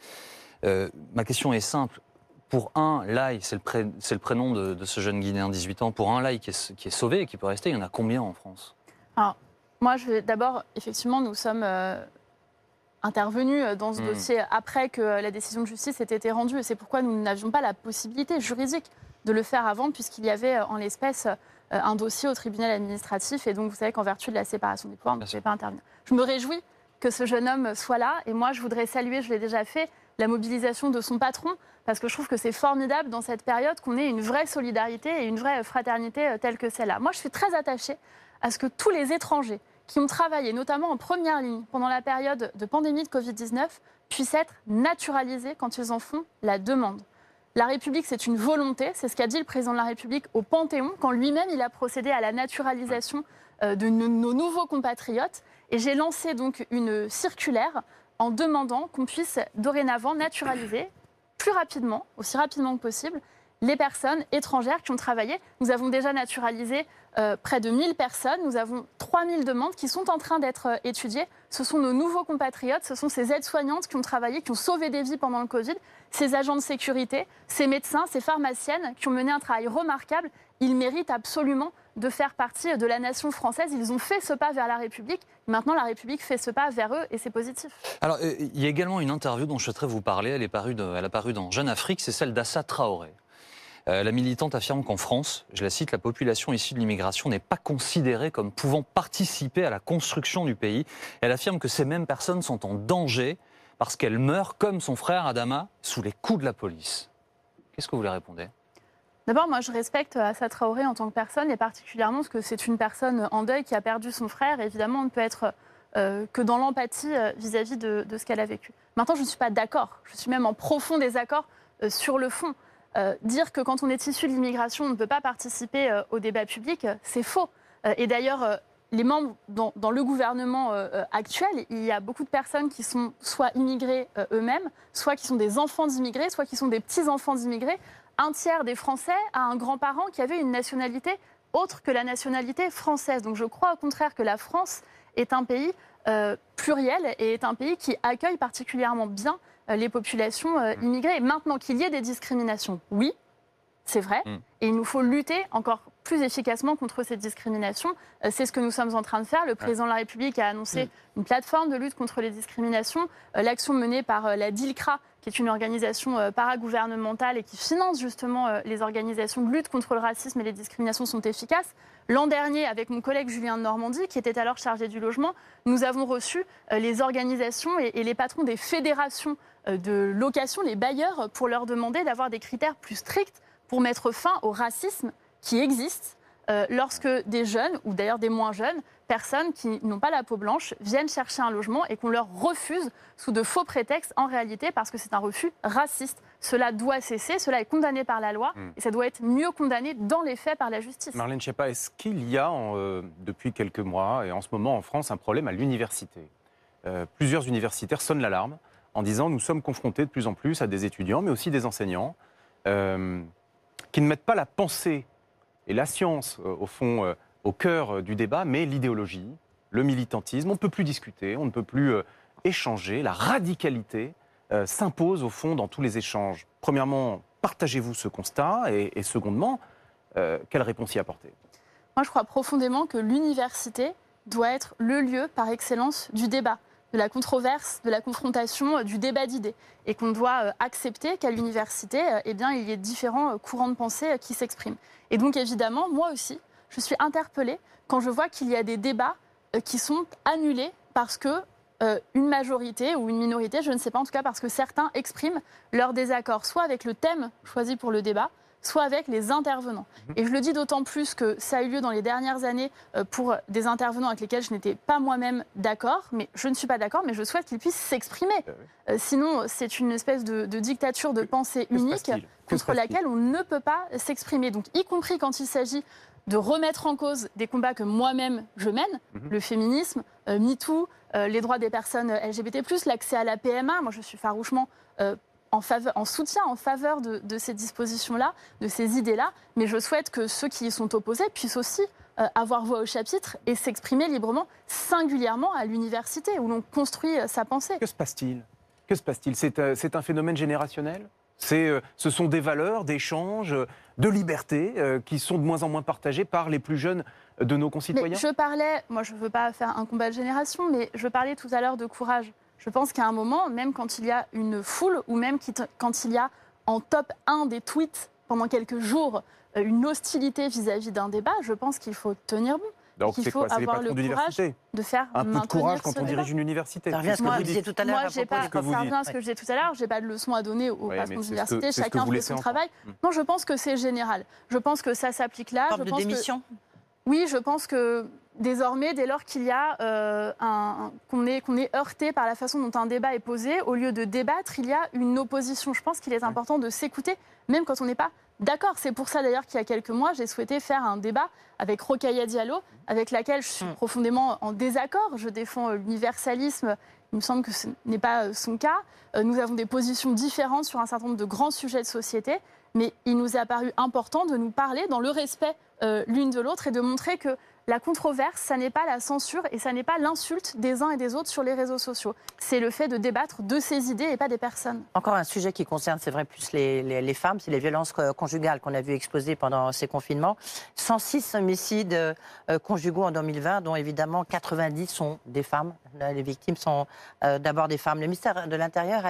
Ma question est simple. Pour un Lai, c'est le prénom de ce jeune Guinéen de 18 ans, pour un Lai qui est sauvé et qui peut rester, il y en a combien en France? Alors, moi, d'abord, effectivement, nous sommes intervenus dans ce dossier après que la décision de justice ait été rendue. Et c'est pourquoi nous n'avions pas la possibilité juridique de le faire avant, puisqu'il y avait en l'espèce un dossier au tribunal administratif. Et donc, vous savez qu'en vertu de la séparation des pouvoirs, on ne pouvait pas intervenir. Je me réjouis que ce jeune homme soit là. Et moi, je voudrais saluer, je l'ai déjà fait, la mobilisation de son patron, parce que je trouve que c'est formidable dans cette période qu'on ait une vraie solidarité et une vraie fraternité telle que celle-là. Moi, je suis très attachée à ce que tous les étrangers qui ont travaillé, notamment en première ligne, pendant la période de pandémie de Covid-19, puissent être naturalisés quand ils en font la demande. La République, c'est une volonté, c'est ce qu'a dit le président de la République au Panthéon, quand lui-même il a procédé à la naturalisation de nos nouveaux compatriotes. Et j'ai lancé donc une circulaire en demandant qu'on puisse dorénavant naturaliser plus rapidement, aussi rapidement que possible, les personnes étrangères qui ont travaillé. Nous avons déjà naturalisé près de 1000 personnes. Nous avons 3000 demandes qui sont en train d'être étudiées. Ce sont nos nouveaux compatriotes, ce sont ces aides-soignantes qui ont travaillé, qui ont sauvé des vies pendant le Covid, ces agents de sécurité, ces médecins, ces pharmaciennes qui ont mené un travail remarquable. Ils méritent absolument de faire partie de la nation française. Ils ont fait ce pas vers la République. Maintenant, la République fait ce pas vers eux et c'est positif. Alors, il y a également une interview dont je souhaiterais vous parler. Elle a paru dans Jeune Afrique, c'est celle d'Assa Traoré. La militante affirme qu'en France, je la cite, la population issue de l'immigration n'est pas considérée comme pouvant participer à la construction du pays. Elle affirme que ces mêmes personnes sont en danger parce qu'elles meurent, comme son frère Adama, sous les coups de la police. Qu'est-ce que vous lui répondez ? D'abord, moi, je respecte Assa Traoré en tant que personne, et particulièrement parce que c'est une personne en deuil qui a perdu son frère. Évidemment, on ne peut être que dans l'empathie vis-à-vis de ce qu'elle a vécu. Maintenant, je ne suis pas d'accord. Je suis même en profond désaccord sur le fond. Dire que quand on est issu de l'immigration, on ne peut pas participer au débat public, c'est faux. Et d'ailleurs, les membres dans le gouvernement actuel, il y a beaucoup de personnes qui sont soit immigrés eux-mêmes, soit qui sont des enfants d'immigrés, soit qui sont des petits-enfants d'immigrés. Un tiers des Français a un grand-parent qui avait une nationalité autre que la nationalité française. Donc je crois au contraire que la France est un pays pluriel et est un pays qui accueille particulièrement bien les populations immigrées. Maintenant, qu'il y ait des discriminations, oui, c'est vrai. Et il nous faut lutter encore plus efficacement contre ces discriminations. C'est ce que nous sommes en train de faire. Le président de la République a annoncé une plateforme de lutte contre les discriminations. L'action menée par la DILCRA, qui est une organisation paragouvernementale et qui finance justement les organisations de lutte contre le racisme et les discriminations, sont efficaces. L'an dernier, avec mon collègue Julien de Normandie, qui était alors chargé du logement, nous avons reçu les organisations et les patrons des fédérations de location, les bailleurs, pour leur demander d'avoir des critères plus stricts pour mettre fin au racisme qui existe lorsque des jeunes, ou d'ailleurs des moins jeunes, personnes qui n'ont pas la peau blanche, viennent chercher un logement et qu'on leur refuse sous de faux prétextes en réalité parce que c'est un refus raciste. Cela doit cesser, cela est condamné par la loi et ça doit être mieux condamné dans les faits par la justice. Marlène Schiappa, est-ce qu'il y a depuis quelques mois et en ce moment en France un problème à l'université ? Plusieurs universitaires sonnent l'alarme en disant nous sommes confrontés de plus en plus à des étudiants mais aussi des enseignants qui ne mettent pas la pensée et la science, au fond, au cœur du débat, mais l'idéologie, le militantisme. On ne peut plus discuter, on ne peut plus échanger. La radicalité s'impose au fond dans tous les échanges. Premièrement, partagez-vous ce constat et secondement, quelle réponse y apporter? Moi, je crois profondément que l'université doit être le lieu par excellence du débat, de la controverse, de la confrontation, du débat d'idées. Et qu'on doit accepter qu'à l'université, il y ait différents courants de pensée qui s'expriment. Et donc, évidemment, moi aussi, je suis interpellée quand je vois qu'il y a des débats qui sont annulés parce que une majorité ou une minorité, je ne sais pas, en tout cas parce que certains expriment leur désaccord, soit avec le thème choisi pour le débat, soit avec les intervenants. Et je le dis d'autant plus que ça a eu lieu dans les dernières années pour des intervenants avec lesquels je n'étais pas moi-même d'accord, mais je ne suis pas d'accord, mais je souhaite qu'ils puissent s'exprimer. Sinon, c'est une espèce de dictature de pensée unique contre laquelle on ne peut pas s'exprimer. Donc, y compris quand il s'agit de remettre en cause des combats que moi-même je mène, le féminisme, MeToo, les droits des personnes LGBT+, l'accès à la PMA. Moi, je suis farouchement en soutien, en faveur de ces dispositions-là, de ces idées-là. Mais je souhaite que ceux qui y sont opposés puissent aussi avoir voix au chapitre et s'exprimer librement, singulièrement à l'université, où l'on construit sa pensée. Que se passe-t-il? Que se passe-t-il? C'est un phénomène générationnel? Ce sont des valeurs d'échange, de liberté qui sont de moins en moins partagées par les plus jeunes de nos concitoyens? Mais je parlais, moi je ne veux pas faire un combat de génération, mais je parlais tout à l'heure de courage. Je pense qu'à un moment, même quand il y a une foule, ou même quand il y a en top 1 des tweets pendant quelques jours, une hostilité vis-à-vis d'un débat, je pense qu'il faut tenir bon. Donc c'est quoi? C'est les patrons d'université? De faire un peu de courage quand on dirige une université. Ça revient à ce que vous disiez tout à l'heure. Moi, ça revient à ce que je disais tout à l'heure. Je n'ai pas de leçon à donner aux patrons d'université. Chacun fait son travail. Non, je pense que c'est général. Je pense que ça s'applique là. Une sorte de démission? Oui, je pense que désormais, dès lors qu'il y a qu'on est heurté par la façon dont un débat est posé, au lieu de débattre, il y a une opposition. Je pense qu'il est important de s'écouter, même quand on n'est pas d'accord. C'est pour ça d'ailleurs qu'il y a quelques mois, j'ai souhaité faire un débat avec Rokhaya Diallo, avec laquelle je suis profondément en désaccord. Je défends l'universalisme. Il me semble que ce n'est pas son cas. Nous avons des positions différentes sur un certain nombre de grands sujets de société. Mais il nous a paru important de nous parler dans le respect l'une de l'autre et de montrer que la controverse, ça n'est pas la censure et ça n'est pas l'insulte des uns et des autres sur les réseaux sociaux. C'est le fait de débattre de ces idées et pas des personnes. Encore un sujet qui concerne, c'est vrai, plus les femmes, c'est les violences conjugales qu'on a vu exploser pendant ces confinements. 106 homicides conjugaux en 2020, dont évidemment 90 sont des femmes. Les victimes sont d'abord des femmes. Le ministère de l'Intérieur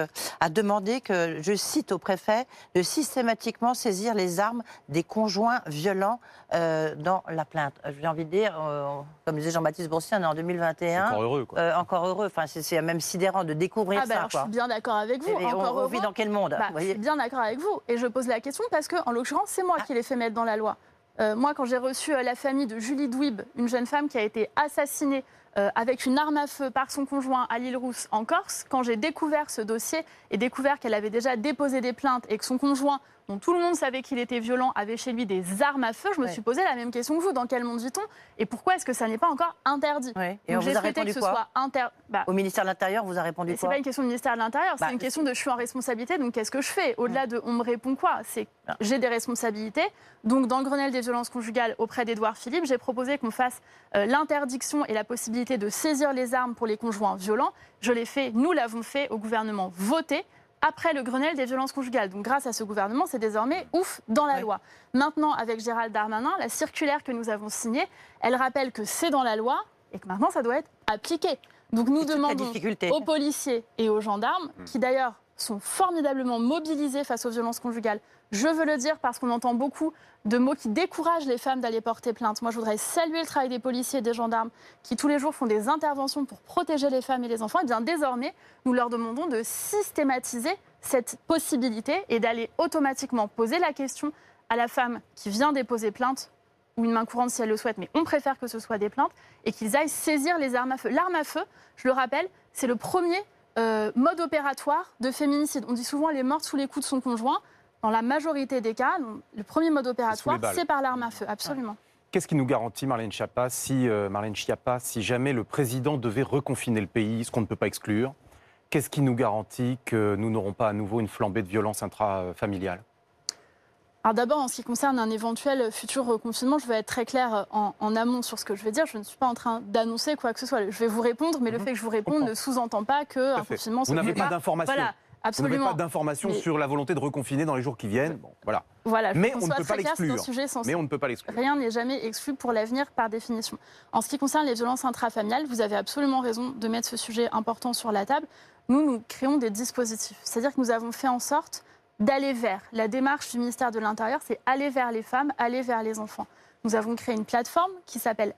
a demandé que, je cite au préfet, de systématiquement saisir les armes des conjoints violents dans la plainte. J'ai envie de dire, comme disait Jean-Baptiste Boursier, on est en 2021. Encore heureux, quoi. Encore heureux. Enfin, c'est même sidérant de découvrir ça. Alors, je suis bien d'accord avec vous. On vit dans quel monde? Je suis bien d'accord avec vous. Et je pose la question parce que, en l'occurrence, c'est moi qui l'ai fait mettre dans la loi. Moi, quand j'ai reçu la famille de Julie Douib, une jeune femme qui a été assassinée avec une arme à feu par son conjoint à l'Île-Rousse en Corse, quand j'ai découvert ce dossier et découvert qu'elle avait déjà déposé des plaintes et que son conjoint, dont tout le monde savait qu'il était violent, avait chez lui des armes à feu, je me suis posé la même question que vous. Dans quel monde vit-on? Et pourquoi est-ce que ça n'est pas encore interdit? Et on vous a répondu quoi? Au ministère de l'Intérieur, vous a répondu quoi? C'est pas une question du ministère de l'Intérieur, c'est une question de je suis en responsabilité, donc qu'est-ce que je fais? Au-delà de on me répond quoi? C'est j'ai des responsabilités. Donc dans le Grenelle des violences conjugales auprès d'Édouard Philippe, j'ai proposé qu'on fasse l'interdiction et la possibilité de saisir les armes pour les conjoints violents. Je l'ai fait, nous l'avons fait au gouvernement voté après le Grenelle des violences conjugales. Donc grâce à ce gouvernement, c'est désormais ouf dans la loi. Maintenant, avec Gérald Darmanin, la circulaire que nous avons signée, elle rappelle que c'est dans la loi et que maintenant ça doit être appliqué. Donc nous demandons aux policiers et aux gendarmes, qui d'ailleurs sont formidablement mobilisés face aux violences conjugales. Je veux le dire parce qu'on entend beaucoup de mots qui découragent les femmes d'aller porter plainte. Moi, je voudrais saluer le travail des policiers et des gendarmes qui, tous les jours, font des interventions pour protéger les femmes et les enfants. Et bien, désormais, nous leur demandons de systématiser cette possibilité et d'aller automatiquement poser la question à la femme qui vient déposer plainte ou une main courante si elle le souhaite, mais on préfère que ce soit des plaintes, et qu'ils aillent saisir les armes à feu. L'arme à feu, je le rappelle, c'est le premier mode opératoire de féminicide. On dit souvent elle est morte sous les coups de son conjoint. Dans la majorité des cas, le premier mode opératoire, c'est par l'arme à feu, absolument. Qu'est-ce qui nous garantit, Marlène Schiappa, si jamais le président devait reconfiner le pays, ce qu'on ne peut pas exclure, qu'est-ce qui nous garantit que nous n'aurons pas à nouveau une flambée de violence intrafamiliale? Alors d'abord, en ce qui concerne un éventuel futur reconfinement, je veux être très claire en amont sur ce que je vais dire. Je ne suis pas en train d'annoncer quoi que ce soit. Je vais vous répondre, mais le fait que je vous réponde ne sous-entend pas qu'un confinement... Vous n'avez pas d'informations. Voilà, absolument. Vous n'avez pas d'informations sur la volonté de reconfiner dans les jours qui viennent. Bon, voilà. Mais on ne peut pas l'exclure. Mais on ne peut pas l'exclure. Rien n'est jamais exclu pour l'avenir par définition. En ce qui concerne les violences intrafamiliales, vous avez absolument raison de mettre ce sujet important sur la table. Nous créons des dispositifs. C'est-à-dire que nous avons fait en sorte d'aller vers. La démarche du ministère de l'Intérieur, c'est aller vers les femmes, aller vers les enfants. Nous avons créé une plateforme qui s'appelle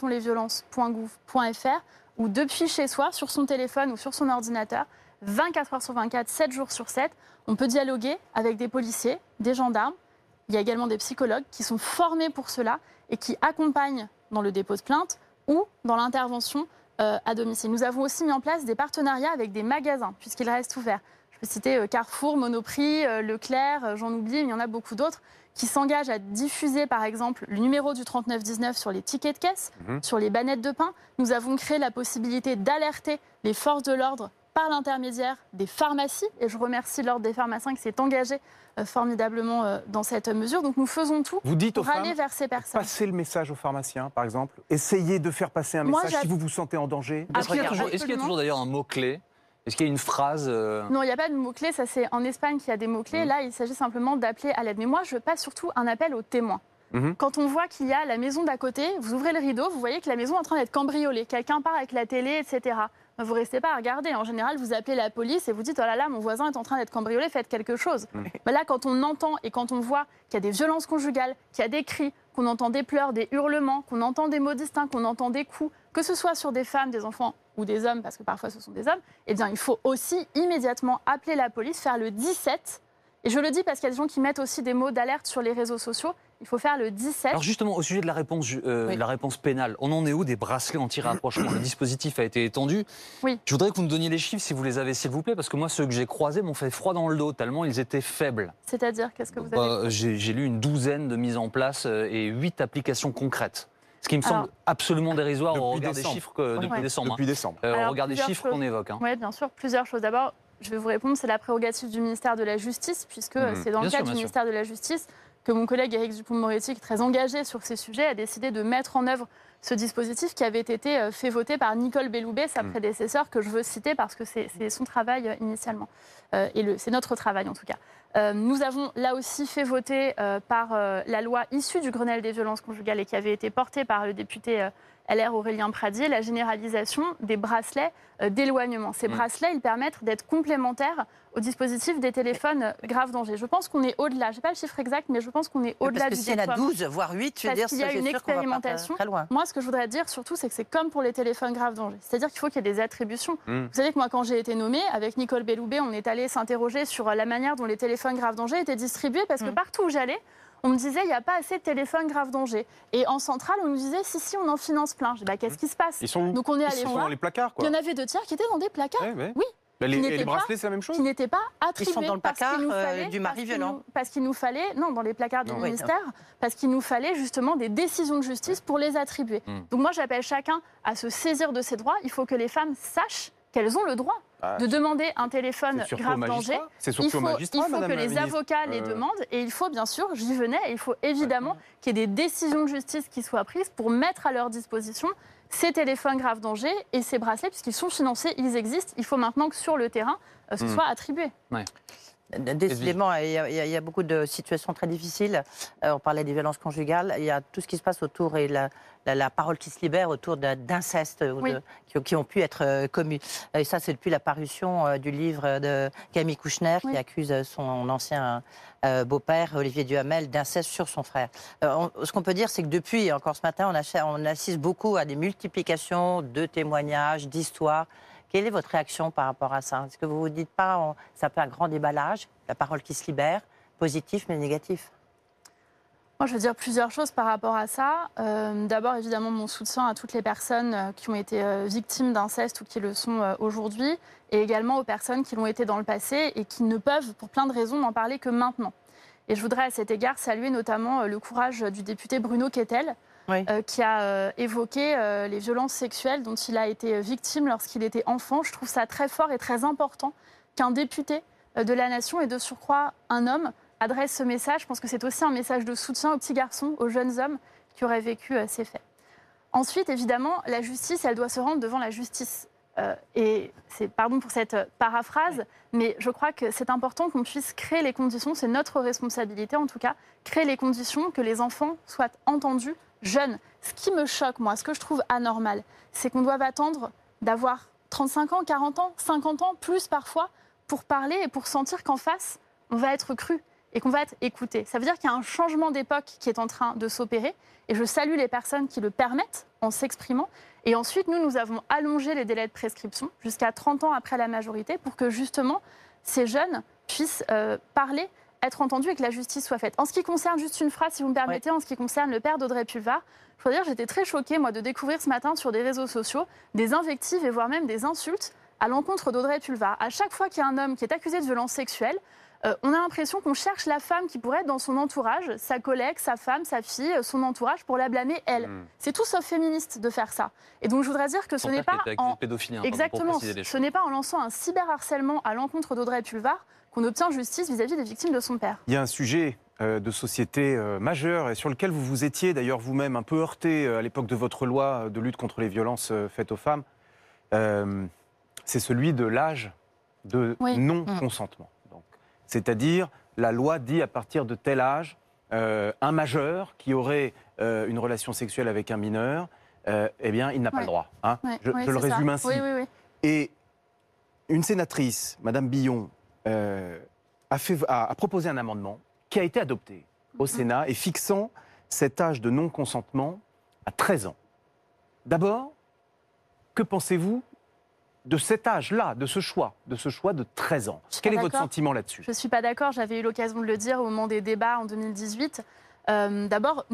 arrêtonslesviolences.gouv.fr où depuis chez soi, sur son téléphone ou sur son ordinateur, 24 heures sur 24, 7 jours sur 7, on peut dialoguer avec des policiers, des gendarmes. Il y a également des psychologues qui sont formés pour cela et qui accompagnent dans le dépôt de plainte ou dans l'intervention à domicile. Nous avons aussi mis en place des partenariats avec des magasins, puisqu'ils restent ouverts. Je peux citer Carrefour, Monoprix, Leclerc, j'en oublie, mais il y en a beaucoup d'autres, qui s'engagent à diffuser, par exemple, le numéro du 3919 sur les tickets de caisse, sur les bannettes de pain. Nous avons créé la possibilité d'alerter les forces de l'ordre par l'intermédiaire des pharmacies. Et je remercie l'Ordre des pharmaciens qui s'est engagé formidablement dans cette mesure. Donc nous faisons tout pour aller vers ces personnes. Passez le message aux pharmaciens, par exemple. Essayez de faire passer un message si vous vous sentez en danger. Est-ce qu'il y a toujours d'ailleurs un mot-clé ? Est-ce qu'il y a une phrase Non, il n'y a pas de mots-clés. Ça, c'est en Espagne qu'il y a des mots-clés. Là, il s'agit simplement d'appeler à l'aide. Mais moi, je passe surtout un appel aux témoins. Quand on voit qu'il y a la maison d'à côté, vous ouvrez le rideau, vous voyez que la maison est en train d'être cambriolée. Quelqu'un part avec la télé, etc. Vous ne restez pas à regarder. En général, vous appelez la police et vous dites « Oh là là, mon voisin est en train d'être cambriolé, faites quelque chose ». Mais là, quand on entend et quand on voit qu'il y a des violences conjugales, qu'il y a des cris, qu'on entend des pleurs, des hurlements, qu'on entend des mots distincts, qu'on entend des coups, que ce soit sur des femmes, des enfants ou des hommes, parce que parfois ce sont des hommes, eh bien, il faut aussi immédiatement appeler la police, faire le 17. Et je le dis parce qu'il y a des gens qui mettent aussi des mots d'alerte sur les réseaux sociaux. Il faut faire le 17. Alors justement, au sujet de la réponse pénale, on en est où des bracelets anti-rapprochement ? Le dispositif a été étendu. Oui. Je voudrais que vous me donniez les chiffres, si vous les avez, s'il vous plaît, parce que moi, ceux que j'ai croisés m'ont fait froid dans le dos, tellement ils étaient faibles. C'est-à-dire, qu'est-ce que vous avez J'ai lu une douzaine de mises en place et 8 applications concrètes. Ce qui me semble absolument dérisoire au regard des chiffres depuis décembre. Depuis décembre. Au regard des chiffres qu'on évoque. Oui, bien sûr, plusieurs choses. D'abord, je vais vous répondre, c'est la prérogative du ministère de la Justice, puisque c'est dans le cadre du ministère de la Justice que mon collègue Éric Dupond-Moretti, qui est très engagé sur ces sujets, a décidé de mettre en œuvre ce dispositif qui avait été fait voter par Nicole Belloubet, sa prédécesseure, que je veux citer parce que c'est son travail initialement. Et c'est notre travail en tout cas. Nous avons là aussi fait voter par la loi issue du Grenelle des violences conjugales et qui avait été portée par le député LR Aurélien Pradier, la généralisation des bracelets d'éloignement. Ces bracelets, ils permettent d'être complémentaires au dispositif des téléphones grave danger. Je pense qu'on est au-delà. Je n'ai pas le chiffre exact, mais je pense qu'on est au-delà du déploiement. Parce que s'il y en a 12, voire 8, je veux dire, il y a une expérimentation. Très loin. Moi, ce que je voudrais dire surtout, c'est que c'est comme pour les téléphones grave danger. C'est-à-dire qu'il faut qu'il y ait des attributions. Vous savez que moi, quand j'ai été nommée, avec Nicole Belloubet, on est allé s'interroger sur la manière dont les téléphones grave danger étaient distribués, parce que partout où j'allais, on me disait, il n'y a pas assez de téléphones grave danger. Et en centrale, on nous disait, si, on en finance plein. Je dis, qu'est-ce qui se passe? Ils sont où? Donc on est allé voir. Dans les placards, quoi. Il y en avait 2 tiers qui étaient dans des placards. Oui. Les bracelets, c'est la même chose? Qui n'étaient pas attribués. Ils sont dans le placard du mari violent. Parce qu'il nous fallait, non, dans les placards du ministère, parce qu'il nous fallait justement des décisions de justice pour les attribuer. Donc moi, j'appelle chacun à se saisir de ses droits. Il faut que les femmes sachent qu'elles ont le droit de demander un téléphone grave danger. C'est surtout au magistrat, il faut que les avocats les demandent et il faut bien sûr, j'y venais, il faut évidemment qu'il y ait des décisions de justice qui soient prises pour mettre à leur disposition ces téléphones grave danger et ces bracelets, puisqu'ils sont financés, ils existent. Il faut maintenant que sur le terrain, ce soit attribué. Ouais. Décidément, il y a beaucoup de situations très difficiles. On parlait des violences conjugales. Il y a tout ce qui se passe autour et la parole qui se libère autour d'inceste qui ont pu être commis. Et ça, c'est depuis la parution du livre de Camille Kouchner qui accuse son ancien beau-père, Olivier Duhamel, d'inceste sur son frère. Ce qu'on peut dire, c'est que depuis, encore ce matin, on assiste beaucoup à des multiplications de témoignages, d'histoires. Quelle est votre réaction par rapport à ça? Est-ce que vous ne vous dites pas, ça peut un grand déballage, la parole qui se libère, positif mais négatif? Moi, je veux dire plusieurs choses par rapport à ça. D'abord, évidemment, mon soutien à toutes les personnes qui ont été victimes d'inceste ou qui le sont aujourd'hui, et également aux personnes qui l'ont été dans le passé et qui ne peuvent, pour plein de raisons, n'en parler que maintenant. Et je voudrais à cet égard saluer notamment le courage du député Bruno Kettel, qui a évoqué les violences sexuelles dont il a été victime lorsqu'il était enfant. Je trouve ça très fort et très important qu'un député de la nation, et de surcroît un homme, adresse ce message, je pense que c'est aussi un message de soutien aux petits garçons, aux jeunes hommes qui auraient vécu ces faits. Ensuite, évidemment, la justice, elle doit se rendre devant la justice. Et pardon pour cette paraphrase, mais je crois que c'est important qu'on puisse créer les conditions, c'est notre responsabilité en tout cas, créer les conditions que les enfants soient entendus jeunes. Ce qui me choque, moi, ce que je trouve anormal, c'est qu'on doive attendre d'avoir 35 ans, 40 ans, 50 ans, plus parfois, pour parler et pour sentir qu'en face, on va être cru et qu'on va être écouté. Ça veut dire qu'il y a un changement d'époque qui est en train de s'opérer et je salue les personnes qui le permettent en s'exprimant. Et ensuite, nous avons allongé les délais de prescription jusqu'à 30 ans après la majorité pour que justement ces jeunes puissent parler, être entendus et que la justice soit faite. En ce qui concerne, juste une phrase si vous me permettez, en ce qui concerne le père d'Audrey Pulvar, je dois dire que j'étais très choquée moi, de découvrir ce matin sur des réseaux sociaux des invectives et voire même des insultes à l'encontre d'Audrey Pulvar. À chaque fois qu'il y a un homme qui est accusé de violence sexuelle, on a l'impression qu'on cherche la femme qui pourrait être dans son entourage, sa collègue, sa femme, sa fille, son entourage, pour la blâmer elle. C'est tout sauf féministe de faire ça. Et donc je voudrais dire que ce n'est pas en... Exactement, ce n'est pas en lançant un cyberharcèlement à l'encontre d'Audrey Pulvar qu'on obtient justice vis-à-vis des victimes de son père. Il y a un sujet de société majeur et sur lequel vous vous étiez d'ailleurs vous-même un peu heurté à l'époque de votre loi de lutte contre les violences faites aux femmes. C'est celui de l'âge de non-consentement. C'est-à-dire, la loi dit à partir de tel âge, un majeur qui aurait une relation sexuelle avec un mineur, eh bien, il n'a pas le droit. Hein. Je le résume ainsi. Et une sénatrice, Madame Billon, a proposé un amendement qui a été adopté au Sénat et fixant cet âge de non-consentement à 13 ans. D'abord, que pensez-vous de cet âge-là, de ce choix de 13 ans? Quel est votre sentiment là-dessus? Je ne suis pas d'accord, j'avais eu l'occasion de le dire au moment des débats en 2018. D'abord,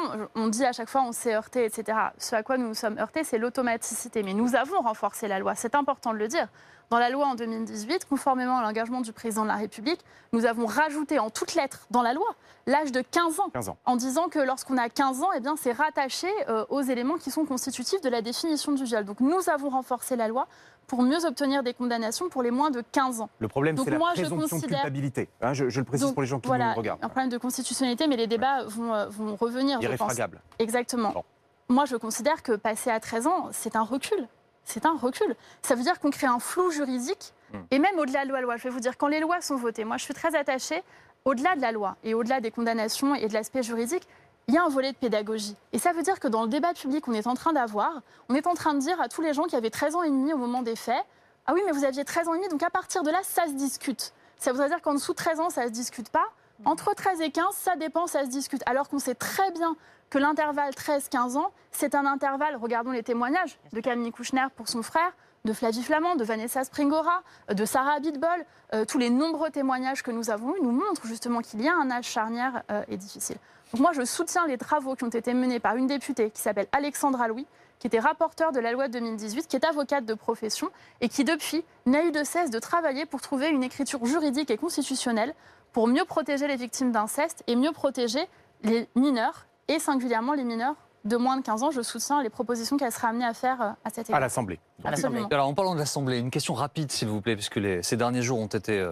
on dit à chaque fois on s'est heurté, etc. Ce à quoi nous nous sommes heurtés, c'est l'automaticité. Mais nous avons renforcé la loi, c'est important de le dire. Dans la loi en 2018, conformément à l'engagement du président de la République, nous avons rajouté en toutes lettres dans la loi l'âge de 15 ans, en disant que lorsqu'on a 15 ans, eh bien, c'est rattaché aux éléments qui sont constitutifs de la définition du viol. Donc nous avons renforcé la loi pour mieux obtenir des condamnations pour les moins de 15 ans. Le problème, c'est la présomption de culpabilité. Hein, je le précise pour les gens qui nous regardent. Un problème de constitutionnalité, mais les débats vont revenir, irréfragable. Je pense. Exactement. Bon. Moi, je considère que passer à 13 ans, c'est un recul. C'est un recul. Ça veut dire qu'on crée un flou juridique, et même au-delà de la loi. Je vais vous dire, quand les lois sont votées, moi, je suis très attachée, au-delà de la loi et au-delà des condamnations et de l'aspect juridique, il y a un volet de pédagogie. Et ça veut dire que dans le débat public qu'on est en train d'avoir, on est en train de dire à tous les gens qui avaient 13 ans et demi au moment des faits, ah oui, mais vous aviez 13 ans et demi, donc à partir de là, ça se discute. Ça voudrait dire qu'en dessous de 13 ans, ça ne se discute pas. Entre 13 et 15, ça dépend, ça se discute. Alors qu'on sait très bien que l'intervalle 13-15 ans, c'est un intervalle, regardons les témoignages de Camille Kouchner pour son frère, de Flavie Flament, de Vanessa Springora, de Sarah Abitbol, tous les nombreux témoignages que nous avons eus nous montrent justement qu'il y a un âge charnière et difficile. Donc moi, je soutiens les travaux qui ont été menés par une députée qui s'appelle Alexandra Louis, qui était rapporteure de la loi de 2018, qui est avocate de profession et qui, depuis, n'a eu de cesse de travailler pour trouver une écriture juridique et constitutionnelle pour mieux protéger les victimes d'inceste et mieux protéger les mineurs, et singulièrement les mineurs de moins de 15 ans. Je soutiens les propositions qu'elle sera amenée à faire à cet égard. À l'Assemblée. Alors, en parlant de l'Assemblée, une question rapide, s'il vous plaît, puisque ces derniers jours ont été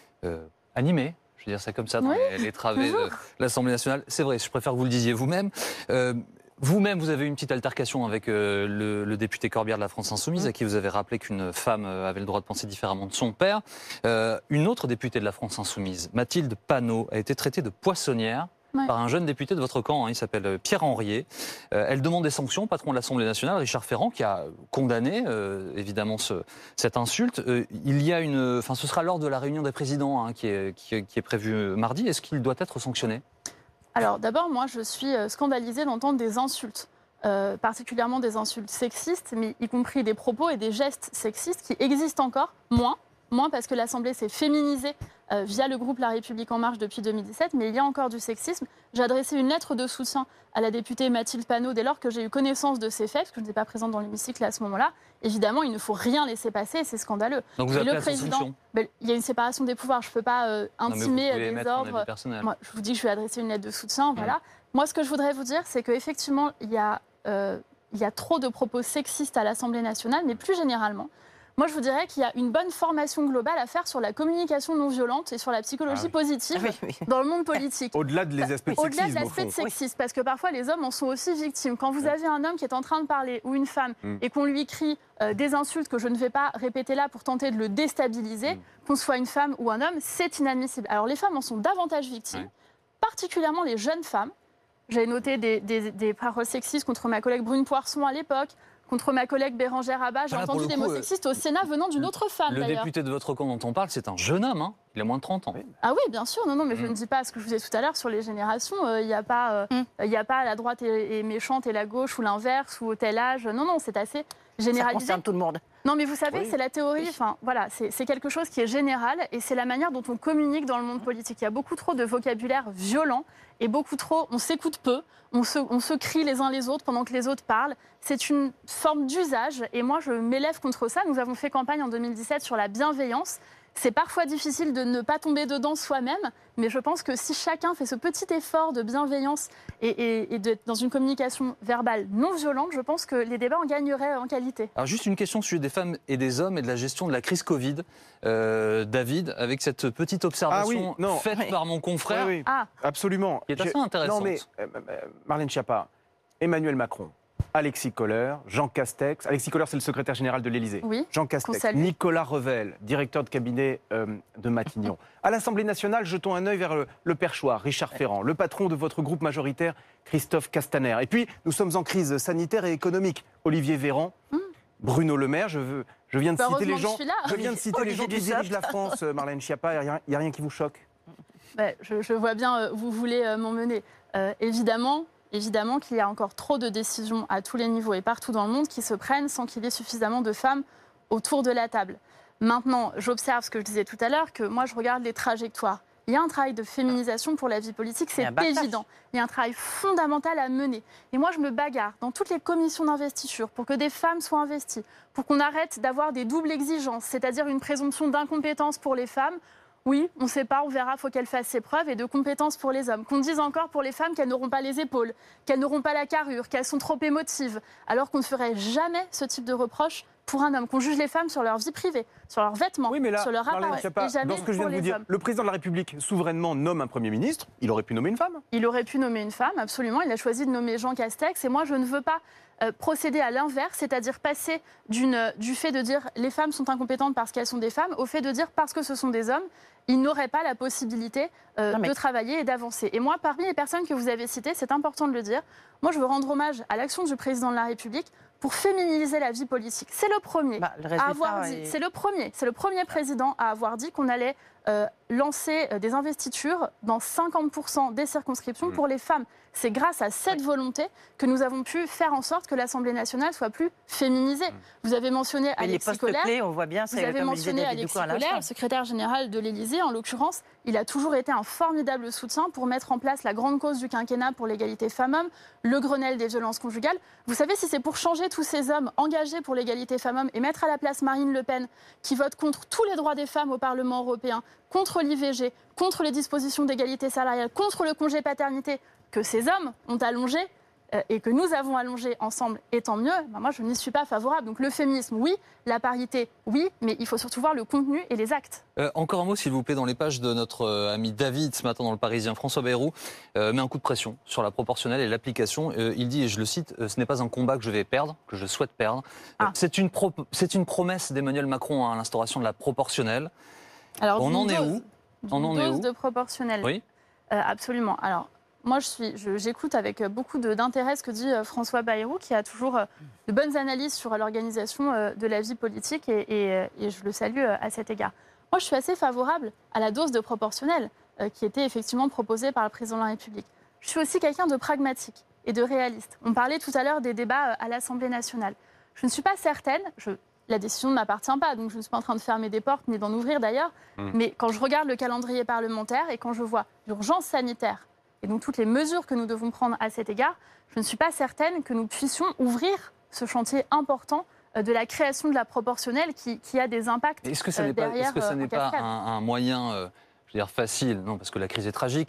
animés. Je veux dire ça comme ça, dans les travées de l'Assemblée nationale. C'est vrai, je préfère que vous le disiez vous-même. Vous-même, vous avez eu une petite altercation avec le député Corbière de la France Insoumise, à qui vous avez rappelé qu'une femme avait le droit de penser différemment de son père. Une autre députée de la France Insoumise, Mathilde Panot, a été traitée de poissonnière par un jeune député de votre camp, il s'appelle Pierre Henriet. Elle demande des sanctions au patron de l'Assemblée nationale, Richard Ferrand, qui a condamné évidemment cette insulte. Ce sera lors de la réunion des présidents qui est prévue mardi. Est-ce qu'il doit être sanctionné ? Alors d'abord, moi je suis scandalisée d'entendre des insultes, particulièrement des insultes sexistes, mais y compris des propos et des gestes sexistes qui existent encore, moins parce que l'Assemblée s'est féminisée via le groupe La République En Marche depuis 2017, mais il y a encore du sexisme. J'ai adressé une lettre de soutien à la députée Mathilde Panot dès lors que j'ai eu connaissance de ces faits, parce que je n'étais pas présente dans l'hémicycle à ce moment-là. Évidemment, il ne faut rien laisser passer, c'est scandaleux. Donc vous appelez à sa sanction ? Il y a une séparation des pouvoirs, je ne peux pas intimer des ordres. Moi, je vous dis que je vais adresser une lettre de soutien, voilà. Moi, ce que je voudrais vous dire, c'est qu'effectivement, il y a trop de propos sexistes à l'Assemblée nationale, mais plus généralement, Moi, je vous dirais qu'il y a une bonne formation globale à faire sur la communication non violente et sur la psychologie positive dans le monde politique. Au-delà de les aspects de sexisme. Au-delà de l'aspect de sexisme, parce que parfois les hommes en sont aussi victimes. Quand vous avez un homme qui est en train de parler ou une femme et qu'on lui crie des insultes que je ne vais pas répéter là pour tenter de le déstabiliser, qu'on soit une femme ou un homme, c'est inadmissible. Alors les femmes en sont davantage victimes, particulièrement les jeunes femmes. J'avais noté des paroles sexistes contre ma collègue Brune Poirson à l'époque, contre ma collègue Bérangère Abba. J'ai entendu des mots sexistes au Sénat venant d'une autre femme, Le député de votre camp dont on parle, c'est un jeune homme, hein. Il a moins de 30 ans. Ah oui, bien sûr. Non, mais je ne dis pas ce que je vous disais tout à l'heure sur les générations. Il n'y a pas la droite est méchante et la gauche ou l'inverse ou au tel âge. Non, c'est assez généralisé. Ça concerne tout le monde. Non, mais vous savez, c'est la théorie. Enfin, voilà, c'est quelque chose qui est général et c'est la manière dont on communique dans le monde politique. Il y a beaucoup trop de vocabulaire violent et beaucoup trop. On s'écoute peu. On se crie les uns les autres pendant que les autres parlent. C'est une forme d'usage et moi, je m'élève contre ça. Nous avons fait campagne en 2017 sur la bienveillance. C'est parfois difficile de ne pas tomber dedans soi-même, mais je pense que si chacun fait ce petit effort de bienveillance et d'être dans une communication verbale non violente, je pense que les débats en gagneraient en qualité. Alors juste une question sur des femmes et des hommes et de la gestion de la crise Covid. David, avec cette petite observation faite par mon confrère, absolument. Qui est assez intéressante. Non mais, Marlène Schiappa, Emmanuel Macron, Alexis Kohler, Jean Castex. Alexis Kohler, c'est le secrétaire général de l'Élysée. Oui, Jean Castex, Nicolas Revel, directeur de cabinet de Matignon. À l'Assemblée nationale, jetons un œil vers le perchoir, Richard Ferrand, le patron de votre groupe majoritaire, Christophe Castaner. Et puis, nous sommes en crise sanitaire et économique. Olivier Véran, Bruno Le Maire, je viens de citer les gens. Je viens de citer les gens qui dirigent la France, Marlène Schiappa. Il n'y a rien qui vous choque? Je vois bien, vous voulez m'emmener. Évidemment qu'il y a encore trop de décisions à tous les niveaux et partout dans le monde qui se prennent sans qu'il y ait suffisamment de femmes autour de la table. Maintenant, j'observe ce que je disais tout à l'heure, que moi je regarde les trajectoires. Il y a un travail de féminisation pour la vie politique, c'est évident. Il y a un travail fondamental à mener. Et moi je me bagarre dans toutes les commissions d'investiture pour que des femmes soient investies, pour qu'on arrête d'avoir des doubles exigences, c'est-à-dire une présomption d'incompétence pour les femmes. Oui, on ne sait pas, on verra, il faut qu'elles fassent ses preuves, et de compétences pour les hommes. Qu'on dise encore pour les femmes qu'elles n'auront pas les épaules, qu'elles n'auront pas la carrure, qu'elles sont trop émotives, alors qu'on ne ferait jamais ce type de reproche pour un homme. Qu'on juge les femmes sur leur vie privée, sur leurs vêtements, sur leur appareil, et jamais dans ce que je viens de vous dire, le président de la République, souverainement, nomme un Premier ministre. Il aurait pu nommer une femme. Il aurait pu nommer une femme, absolument. Il a choisi de nommer Jean Castex, et moi, je ne veux pas procéder à l'inverse, c'est-à-dire passer du fait de dire les femmes sont incompétentes parce qu'elles sont des femmes, au fait de dire parce que ce sont des hommes, ils n'auraient pas la possibilité de travailler et d'avancer. Et moi, parmi les personnes que vous avez citées, c'est important de le dire, moi je veux rendre hommage à l'action du président de la République pour féminiser la vie politique. C'est le premier à avoir dit, c'est le premier président à avoir dit qu'on allait lancer des investitures dans 50% des circonscriptions pour les femmes. C'est grâce à cette volonté que nous avons pu faire en sorte que l'Assemblée nationale soit plus féminisée. Vous avez mentionné Alexis Kohler. Clés, on voit bien, vous avez mentionné Alexis Kohler, le secrétaire général de l'Élysée. En l'occurrence, il a toujours été un formidable soutien pour mettre en place la grande cause du quinquennat pour l'égalité femmes-hommes, le Grenelle des violences conjugales. Vous savez, si c'est pour changer tous ces hommes engagés pour l'égalité femmes-hommes et mettre à la place Marine Le Pen, qui vote contre tous les droits des femmes au Parlement européen, contre l'IVG, contre les dispositions d'égalité salariale, contre le congé paternité, que ces hommes ont allongé et que nous avons allongé ensemble, et tant mieux, moi je n'y suis pas favorable. Donc le féminisme, oui, la parité, oui, mais il faut surtout voir le contenu et les actes. Encore un mot, s'il vous plaît, dans les pages de notre ami David, ce matin dans Le Parisien. François Bayrou met un coup de pression sur la proportionnelle et l'application. Il dit, et je le cite, ce n'est pas un combat que je vais perdre, que je souhaite perdre. C'est une promesse d'Emmanuel Macron à l'instauration de la proportionnelle. Alors, on en est où? Dose de proportionnelle. Oui. Absolument. Alors, moi, j'écoute avec beaucoup d'intérêt ce que dit François Bayrou, qui a toujours de bonnes analyses sur l'organisation de la vie politique, et je le salue à cet égard. Moi, je suis assez favorable à la dose de proportionnelle qui était effectivement proposée par le président de la République. Je suis aussi quelqu'un de pragmatique et de réaliste. On parlait tout à l'heure des débats à l'Assemblée nationale. Je ne suis pas certaine, la décision ne m'appartient pas, donc je ne suis pas en train de fermer des portes, ni d'en ouvrir d'ailleurs, mais quand je regarde le calendrier parlementaire et quand je vois l'urgence sanitaire, et donc toutes les mesures que nous devons prendre à cet égard, je ne suis pas certaine que nous puissions ouvrir ce chantier important de la création de la proportionnelle qui a des impacts Est-ce que ce n'est pas un moyen, je veux dire, facile? Non, parce que la crise est tragique.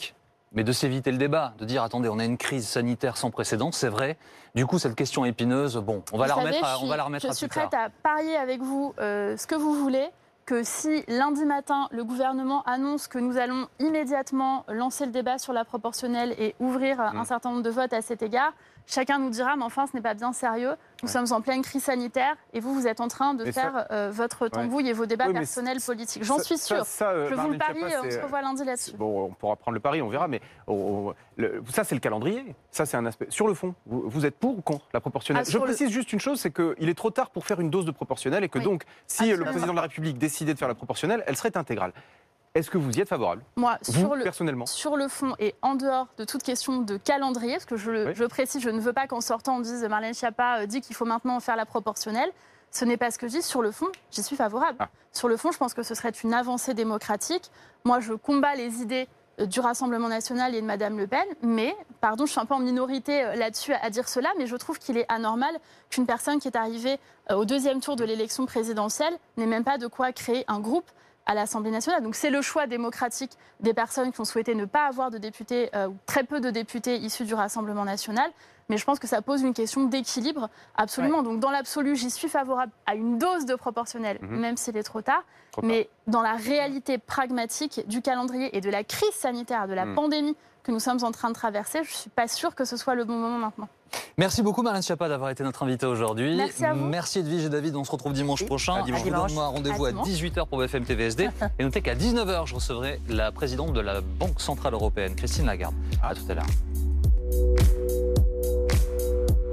mais de s'éviter le débat, de dire attendez, on a une crise sanitaire sans précédent, c'est vrai. Du coup, cette question épineuse, bon, on va la remettre à plus tard. Je suis prête à parier avec vous ce que vous voulez, que si lundi matin, le gouvernement annonce que nous allons immédiatement lancer le débat sur la proportionnelle et ouvrir un certain nombre de votes à cet égard, chacun nous dira, mais enfin, ce n'est pas bien sérieux. Nous sommes en pleine crise sanitaire et vous êtes en train de faire votre tambouille et vos débats personnels politiques. J'en suis sûre. Je vous le parie, on se revoit lundi là-dessus. Bon, on pourra prendre le pari, on verra, mais ça, c'est le calendrier. Ça, c'est un aspect. Sur le fond, vous êtes pour ou contre la proportionnelle? Je précise juste une chose, c'est qu'il est trop tard pour faire une dose de proportionnelle et que donc, si le président de la République décidait de faire la proportionnelle, elle serait intégrale. Est-ce que vous y êtes favorable? Moi, personnellement. Sur le fond et en dehors de toute question de calendrier, parce que je précise, je ne veux pas qu'en sortant on dise Marlène Schiappa dit qu'il faut maintenant faire la proportionnelle. Ce n'est pas ce que je dis. Sur le fond, j'y suis favorable. Sur le fond, je pense que ce serait une avancée démocratique. Moi, je combats les idées du Rassemblement national et de Madame Le Pen, mais, pardon, je suis un peu en minorité là-dessus à dire cela, mais je trouve qu'il est anormal qu'une personne qui est arrivée au deuxième tour de l'élection présidentielle n'ait même pas de quoi créer un groupe à l'Assemblée nationale. Donc c'est le choix démocratique des personnes qui ont souhaité ne pas avoir de députés, ou très peu de députés issus du Rassemblement national. Mais je pense que ça pose une question d'équilibre, absolument. Donc dans l'absolu, j'y suis favorable à une dose de proportionnelle, même s'il est trop tard. Mais dans la réalité pragmatique du calendrier et de la crise sanitaire, de la pandémie que nous sommes en train de traverser, je ne suis pas sûre que ce soit le bon moment maintenant. Merci beaucoup Marlène Schiappa d'avoir été notre invitée aujourd'hui. Merci à vous. Merci Edwige et David, on se retrouve dimanche prochain. Je vous donne rendez-vous à 18h pour BFM TVSD. Et notez qu'à 19h, je recevrai la présidente de la Banque Centrale Européenne, Christine Lagarde. À tout à l'heure.